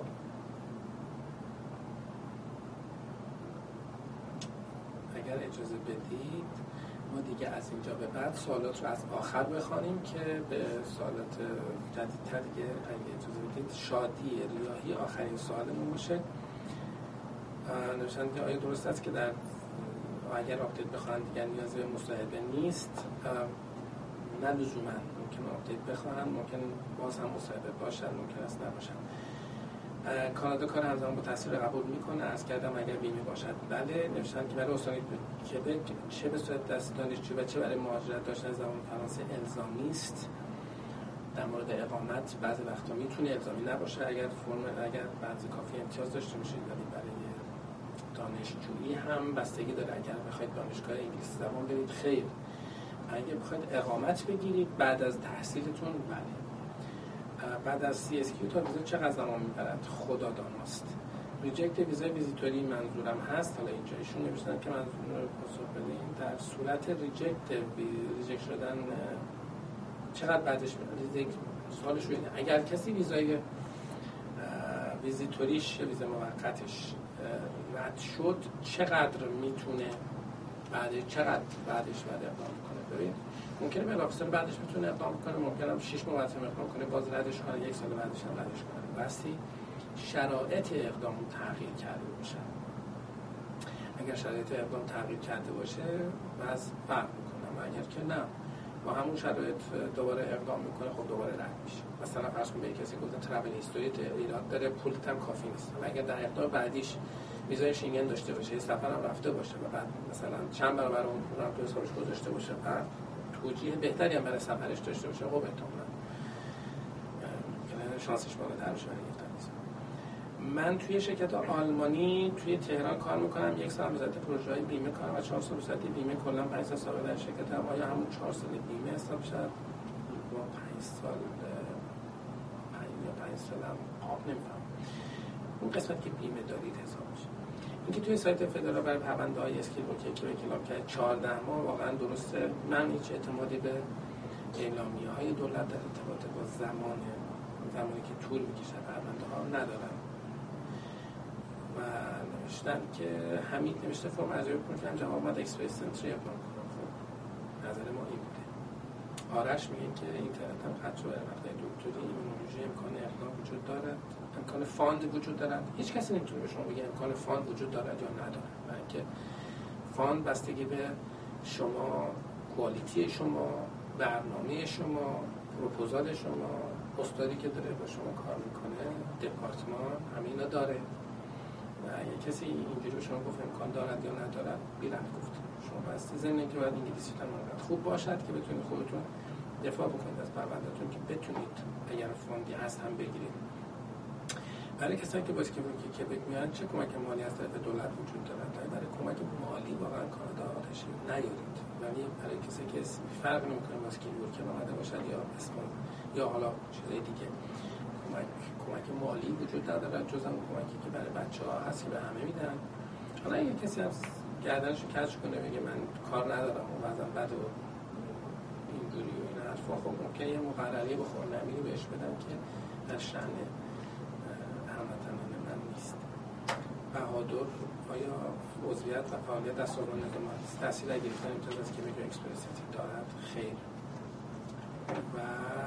[SPEAKER 1] اگر اجازه بدید ما دیگه از اینجا به بعد سوالات رو از آخر بخوانیم که به سوالات جدیدتر دیگه اگه اجازه بدید شادی ریاحی آخرین سوالمون باشه. نوشتن که آیا درست است که در اگر آپدیت بخواهند دیگر نیاز به مصاحبه نیست؟ نه لزوما، ممکن آپدیت بخواهند، ممکن باز هم مصاحبه باشند، ممکن است نباشند. کانادا کار همزمان با تحصیل قبول میکنه. عرض کردم اگر بیمه باشد بله. نوشتن که برای استان کبک چه به صورت دست دانشجو و چه برای مهاجرت داشتن زبان فرانسه الزامی است. در مورد اقامت بعضی وقتا میتونه الزامی نباشه اگر بعضی کافی امتیاز داشته باشید، ولی برای دانشجویی هم بستگی داره. اگر بخواید دانشگاه انگلیسی زبان برید خیر، اگر بخواید اقامت بگیرید بعد از تحصیلتون بله. بعد از CSQ تا ویزا چقدر زمان میبرد؟ خدا داناست. ریجکت ویزای ویزیتوری منظورم هست. حالا اینجا ایشون نوشتن که منظور پاسخ بدین در صورت ریجکت شدن چقدر بعدش میاد؟ سوالش اینه اگر کسی ویزای ویزیتوریش یا ویزا موقتش رد شد چقدر میتونه چقدر بعدش اقدام کنه؟ ببین ممکنه بلافاصله بعدش میتونه اقدام کنه، ممکنه هم 6 ماه بعدش اقدام کنه، باز ردش کنه، 1 سال بعدش هم ردش کنه. بسی شرایط اقدام تغییر کرده باشه. اگر شرایط اقدام تغییر کرده باشه باز فرق میکنه، و اگر که نه با همون شرایط دوباره اقدام میکنه خب دوباره رد میشه. مثلا فرض کن به کسی گفته ترافل هیستوری ایران داره، پولت هم کافی نیست، و اگر در اقدام بعدیش ویزای شنگن داشته باشه، یه سفر هم رفته باشه و بعد مثلا چند برابر اون پول تو حسابش گذاشته باشه، بعد توجیه بهتری هم برای سفرش داشته باشه، خب احتمالاً شانسش بالاتر بشه برای گرفتن ویزا. من توی شرکت آلمانی توی تهران کار میکنم، 1 سال وزارت پروژه‌های بیمه کارم و 4 سال وزارت بیمه، کلا 5 سال سابقه در شرکتم. آیا همون 4 سال بیمه حساب شد با 5 سال 5 سالم آب نمیفهم اون قسمت که بیمه دارید حساب میشه. اینکه توی سایت فدرال برای پرونده‌های اسکیل ورکر که اعلام کرد 14 ماه واقعا درسته. من هیچ اعتمادی به اعلامیه‌های دولت در ارتباط با زمانی که طول می‌کشه پرونده‌ها ندارم. و نوشتن که همین نوشته فرم ارزیابی کنم جواب اومد اکسپرس سنتری اقدام کنم. خب نظر ما این بوده. آرش میگه که اینترنت هم خط رو وقتی دکتری ایمونولوژی امکان اقدام وجود داره، امکان فاند وجود دارد. هیچ کسی نمیتونه به شما بگه امکان فاند وجود دارد یا نداره، برای اینکه فاند بستگی به شما، کوالیتی شما، برنامه شما، پروپوزال شما، استادی که داره با شما کار میکنه، دپارتمان همینا داره. و اگه کسی اینجوری به شما گفت امکان دارد یا ندارد بی‌ربط گفت. شما بس ضمن اینکه باید انگلیسیتون خوب باشد که بتونید خودتون دفاع بکنید از پرونده‌تون، که بتونید اگر فاندی هست هم بگیرید. برای کسانی که باز که کبک میان چه کمک مالی از طرف دولت وجود دارد؟ برای کمک مالی واقعا کانادا تشریف نیارید. ولی برای کسی که فرق نمی‌کنه باز که ورکر آمده باشد یا اسپان یا حالا چیزای دیگه، کمک مالی وجود نداره جز اون کمکی که برای بچه‌ها هست که به همه میدن. حالا اگه کسی از گردنشو کج کنه بگه من کار ندارم و وضعم بد و اینجوری و این حرفا، خب ممکنه یه مقرری بخوره نمیری بهش بدم که در شأن هموطنان من نیست. بهادر آیا عضویت و فعالیت در سازمان نظام تحصیل اگه گرفتن امتیاز از کبک اکسپرسیتی دارد؟ خیر. و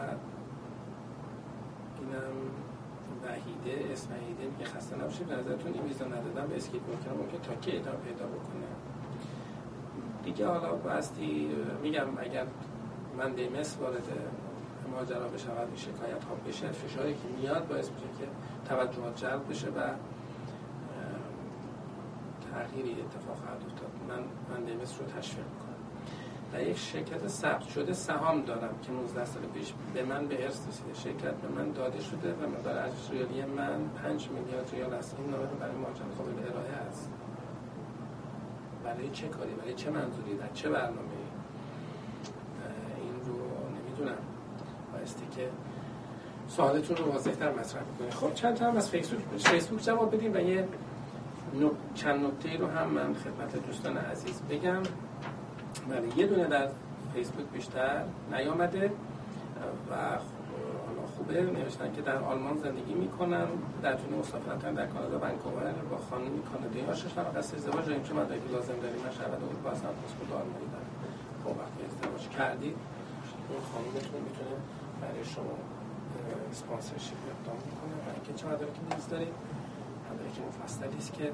[SPEAKER 1] اینم وحیده اسماعیلی میگه خسته نباشید، به نظرتون این ویزا ندادن به اسکیت ورکر ممکن تا کی ادامه پیدا بکنه؟ دیگه حالا باستی میگم اگر من دیمس وارد ماجرا بشود، شکایت ها بشه، فشاری که میاد باعث میشه که توجهات جلب بشه و تغییری اتفاق خواهد افتاد. من دیمس رو تشویق میکنم. در یک شرکت ثبت شده سهام دارم که 19 سال پیش به من به ارث رسیده. شرکت به من داده شده و مقدار ارزش ریالی من 5 میلیارد ریال است. این نامه برای مهاجرت قابل ارائه است. برای چه کاری، برای چه منظوری، در چه برنامه‌ای؟ این رو نمیدونم. بایستی که سوالتون رو واضح‌تر مطرح کنید. خب چند تا هم از فیسبوک جواب بدیم و یه چند نکته رو هم من خدمت دوستان عزیز بگم. ولی یه دونه در فیسبوک بیشتر نیامده و حالا خوبه. نوشتن که در آلمان زندگی میکنم، در طول مسافرتم در کانادا ونکوور با خانمی کانادایی آشنا شدم، قصد ازدواج داریم، چه مدارکی لازم داریم؟ من شهروند اروپا هستم، پاسپورت آلمانی دارم. خب وقتی ازدواج کردید اون خانومتون میتونه برای شما اسپانسرشیپ اقدام میکنه و اینکه چه مدارکی نیاز دارید. مدارکی مفصلی است که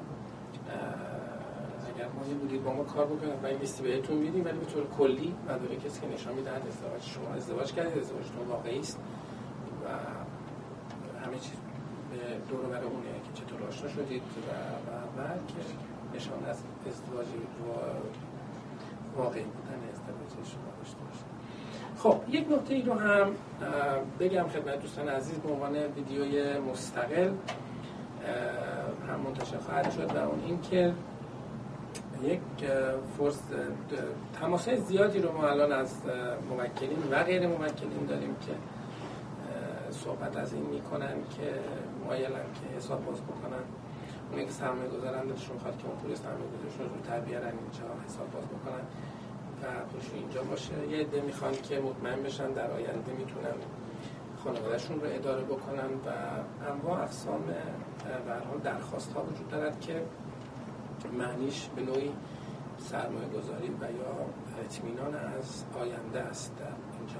[SPEAKER 1] اگر مایل بودید با ما کار بکنید و این لیستی بهتون میدیم، ولی به طور کلی مدارکی است که نشان میدهد ازدواج شما ازدواج کردید، ازدواجتون واقعی است و همه چیز به دور و بر اونه که چطور آشنا شدید و که نشان از ازدواج واقعی بودن ازدواج شما داشته باشید. خب یک نکته ای رو هم بگم خدمت دوستان عزیز به عنوان ویدیوی مستقل هم منتشر خواهد شد و اون این که یک تماس‌های زیادی رو ما الان از موکلین و غیر موکلین داریم که صحبت از این میکنن که مایلن که حساب باز بکنن. اونی که سرمایه گذارن دلشون میخواد که اون پول سرمایه گذارشون رو زودتر بیارن اینجا حساب باز بکنن و پولشون اینجا باشه. یه عده میخوان که مطمئن بشن در آینده میتونن خانواده‌شون رو اداره بکنن و انواع اقسام به هر حال درخواست ها وجود دارد که معنیش به نوعی سرمایه گذاری و یا اطمینان از آینده است در اینجا.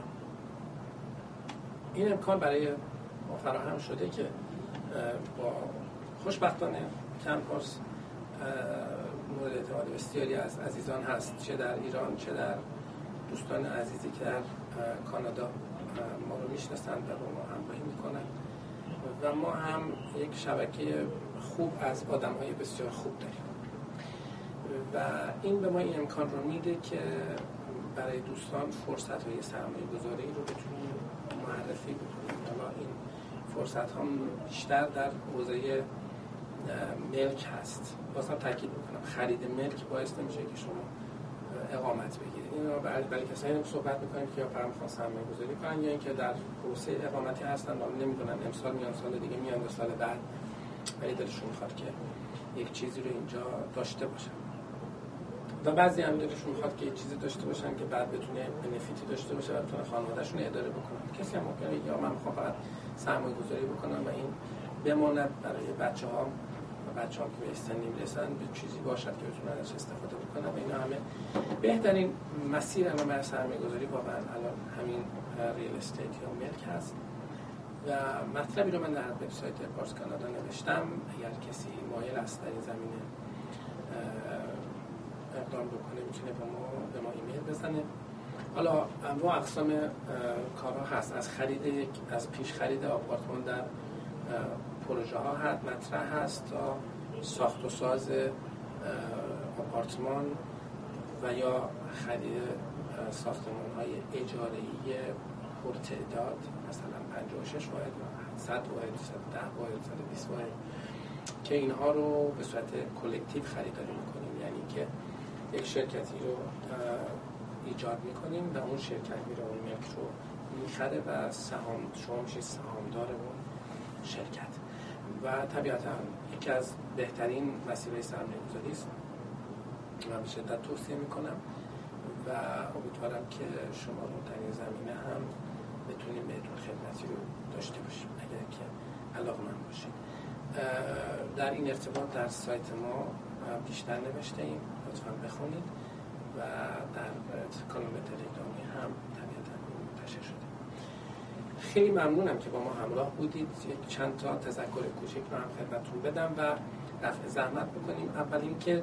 [SPEAKER 1] این امکان برای ما فراهم شده که با خوشبختانه کنپاس مورد اعتماد بسیاری از عزیزان هست، چه در ایران چه در دوستان عزیزی که در کانادا ما رو میشناسند و با ما همراهی میکنن و ما هم یک شبکه خوب از آدم‌های بسیار خوب داریم و این به ما این امکان رو میده که برای دوستان فرصت‌های سرمایه‌گذاری رو بتونیم معرفی بکنیم. حالا این فرصت‌ها بیشتر در حوزه ملک هست. واسه تاکید میکنم خرید ملک باعث نمیشه که شما اقامت بگیرید. اینا برای کسایی صحبت میکنیم که یا فقط میخوان سرمایه گذاری کنن یا اینکه در پروسه اقامتی هستن و نمیدونن امسال میان سال دیگه میان یا سال بعد، ولی دلشون میخواد که یک چیزی رو اینجا داشته باشن و بعضی هم دلشون میخواد که یک چیزی داشته باشن که بعد بتونه بنفیتی داشته باشه و بتونه خانواده‌شون اداره بکنن. کسی هم ممکنه بگه من میخوام فقط سرمایه گذاری بکنم و این بماند برای بچه‌ها و بچه‌ها که به سنی میرسن به چیزی باشد که بتونن ازش استفاده بکنن و اینا همه بهترین مسیر همه برای سرمایه گذاری واقعا الان همین ریل استیت یا ملک هست و مطلبی رو من در وبسایت پارس کانادا نوشتم. اگر کسی مایل است در این زمینه اقدام بکنه میتونه به ما ایمیل بزنه. حالا انواع اقسام کارها هست، از پیش خرید آپارتمان در پروژه ها مطرح هست تا ساخت و ساز آپارتمان و یا خرید ساختمان های اجاره‌ای پرتعداد مثلا 56 واحد 100 واحد 110 واحد 120 واحد که اینها رو به صورت کلکتیو خریداری میکنیم، یعنی که یک شرکتی رو ایجاد میکنیم و اون شرکت میره اون ملک رو میخره و شما میشه سهامدار اون شرکت و طبیعتا یکی از بهترین مسیرهای سرمایه‌گذاری است من به شدت توصیه میکنم و امیدوارم که شما رو در این زمینه هم بتونیم بهتون خدمتی رو داشته باشیم اگر که علاقه‌مند باشید. در این ارتباط در سایت ما بیشتر نوشته ایم، لطفاً بخونید و در کانال تلگرامی هم طبیعتاً منتشر شده. خیلی ممنونم که با ما همراه بودید. یک چند تا تذکر کوچک رو هم خدمتتون بدم و رفع زحمت بکنیم. اول اینکه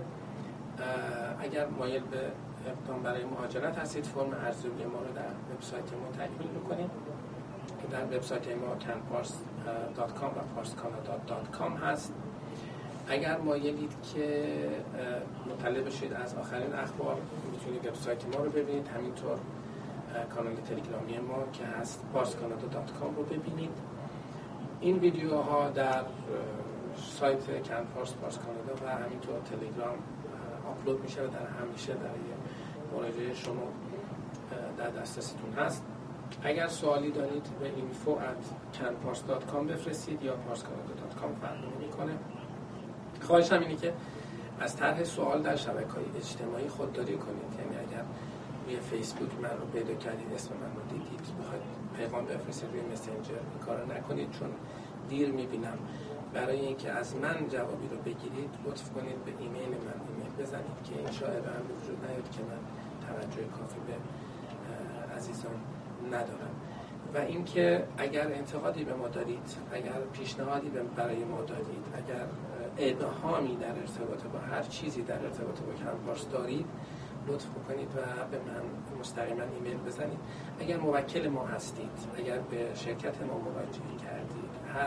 [SPEAKER 1] اگر مایل به اقدام برای مهاجرت هستید فرم ارزیابی ما رو در وبسایت ما تکمیل بکنید که در وبسایت ما canpars.com و parscanada.com هست. اگر مایلید که مطلع بشید از آخرین اخبار میتونید وبسایت ما رو ببینید، همینطور کانال تلگرامی ما که هست parscanada.com رو ببینید. این ویدیوها در سایت کنپارس پارس کانادا و همینطور تلگرام آپلود میشه و در همیشه برای مراجعه شما در دسترستون هست. اگر سوالی دارید به info@canpars.com بفرستید یا parscanada.com فرق نمی‌کنه. خواهشم اینه که از طرح سوال در شبکه‌های اجتماعی خودداری کنید، یعنی اگر روی فیسبوک من رو پیدا کردید اسم من رو دیدید بخواید پیغام بفرستید روی مسنجر این کارو نکنید چون دیر می‌بینم. برای اینکه از من جوابی رو بگیرید لطف کنید به ایمیل من ایمیل بزنید که این شاید هم وجود نیاد که من توجه کافی به عزیزان ندارم. و اینکه اگر انتقادی به ما دارید، اگر پیشنهادی برای ما دارید، اگر ابهامی در ارتباط با هر چیزی در ارتباط با کنواس دارید، لطف بکنید و به من مستقیما ایمیل بزنید. اگر موکل ما هستید، اگر به شرکت ما مراجعه کردید، هر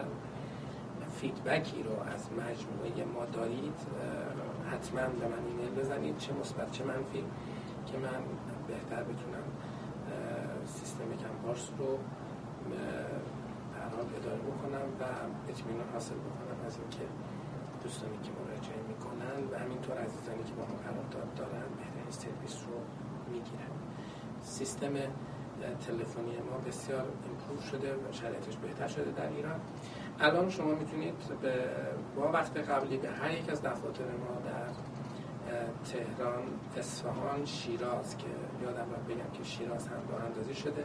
[SPEAKER 1] فیدبکی رو از مجموعه ما دارید، حتما به من ایمیل بزنید، چه مثبت چه منفی، که من بهتر بتونم سیستم کنواس رو در حال اداره بکنم و اطمینان حاصل بکنم از اینکه دوستانی که مراجعه میکنن و همینطور عزیزانی که با ما قرارداد دارن بهترین سرویس رو میگیرن. سیستم تلفنی ما بسیار ایمپروو شده و شرایطش بهتر شده در ایران. الان شما میتونید با وقت قبلی به هر یک از دفاتر ما در تهران، اصفهان، شیراز، که یادم رفت بگم که شیراز هم راه اندازی شده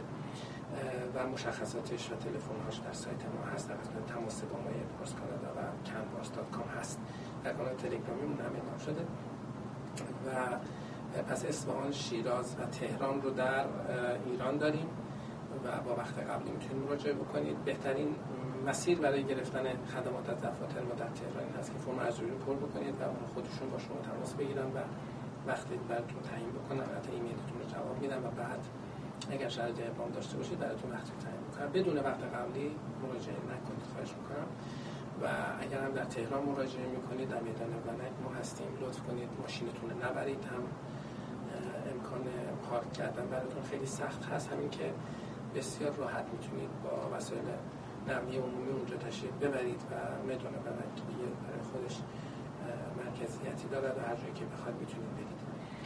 [SPEAKER 1] و مشخصاتش و تلفن‌هاش در سایت ما هست، در قسمت تماس با ما پارس کانادا و canvas.com هست. در کانال تلگرامیمون هم اعلام شده. و پس اصفهان، شیراز و تهران رو در ایران داریم و با وقت قبلی میتونید مراجعه بکنید. بهترین مسیر برای گرفتن خدمات از دفاتر ما در تهران هست که فرم ارزیابی رو پر بکنید و اون خودشون با شما تماس بگیرن و وقتی براتون تعیین بکنن، البته ایمیلتون رو جواب میدن و بعد اگر شرایط اقامت داشته باشید براتون وقتی تعیین میکنن. بدون وقت قبلی مراجعه نکنید، خواهش میکنم. و اگر هم در تهران مراجعه میکنید، در میدان ونک ما هستیم، لطف کنید ماشینتون رو نبرید. هم امکان پارک کردن براتون خیلی سخت هست، همین که بسیار راحت میتونید با وسایل نقلیه عمومی اونجا تشریف ببرید و میدان ونک دیگه برای خودش مرکزیتی داره و هر جایی که بخواد میتونید برید.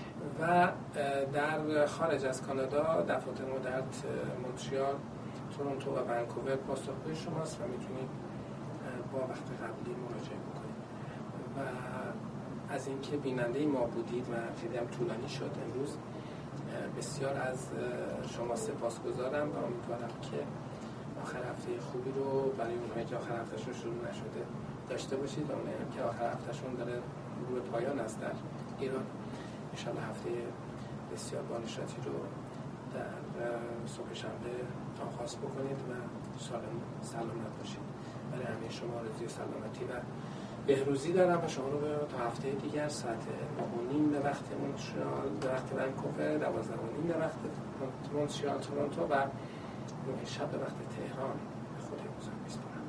[SPEAKER 1] و در خارج از کانادا دفاتر ما در مونتریال، تورنتو و ونکوور پاسخگوی شماست و میتونید با وقت قبلی مراجعه بکنید. و از اینکه بیننده ما بودید و خیلی هم طولانی شد امروز، بسیار از شما سپاسگزارم و امیدوارم که آخر هفته خوبی رو برای اونهایی که آخر هفتهشون شروع نشده داشته باشید و اونهایی که آخر هفتهشون داره رو به پایان است در ایران، انشالله هفته بسیار بانشاتی رو در صبح شنبه آغاز بکنید و سلامت باشید. برای همه شما آرزوی سلامتی و بهروزی دارم و شما رو تا هفته دیگر ساعت 9:30 به وقت مونترال، به وقت ونکوور، 12:30 به وقت مونترال، تورنتو و 9 شب به وقت تهران به خدای بزرگ میسپارم.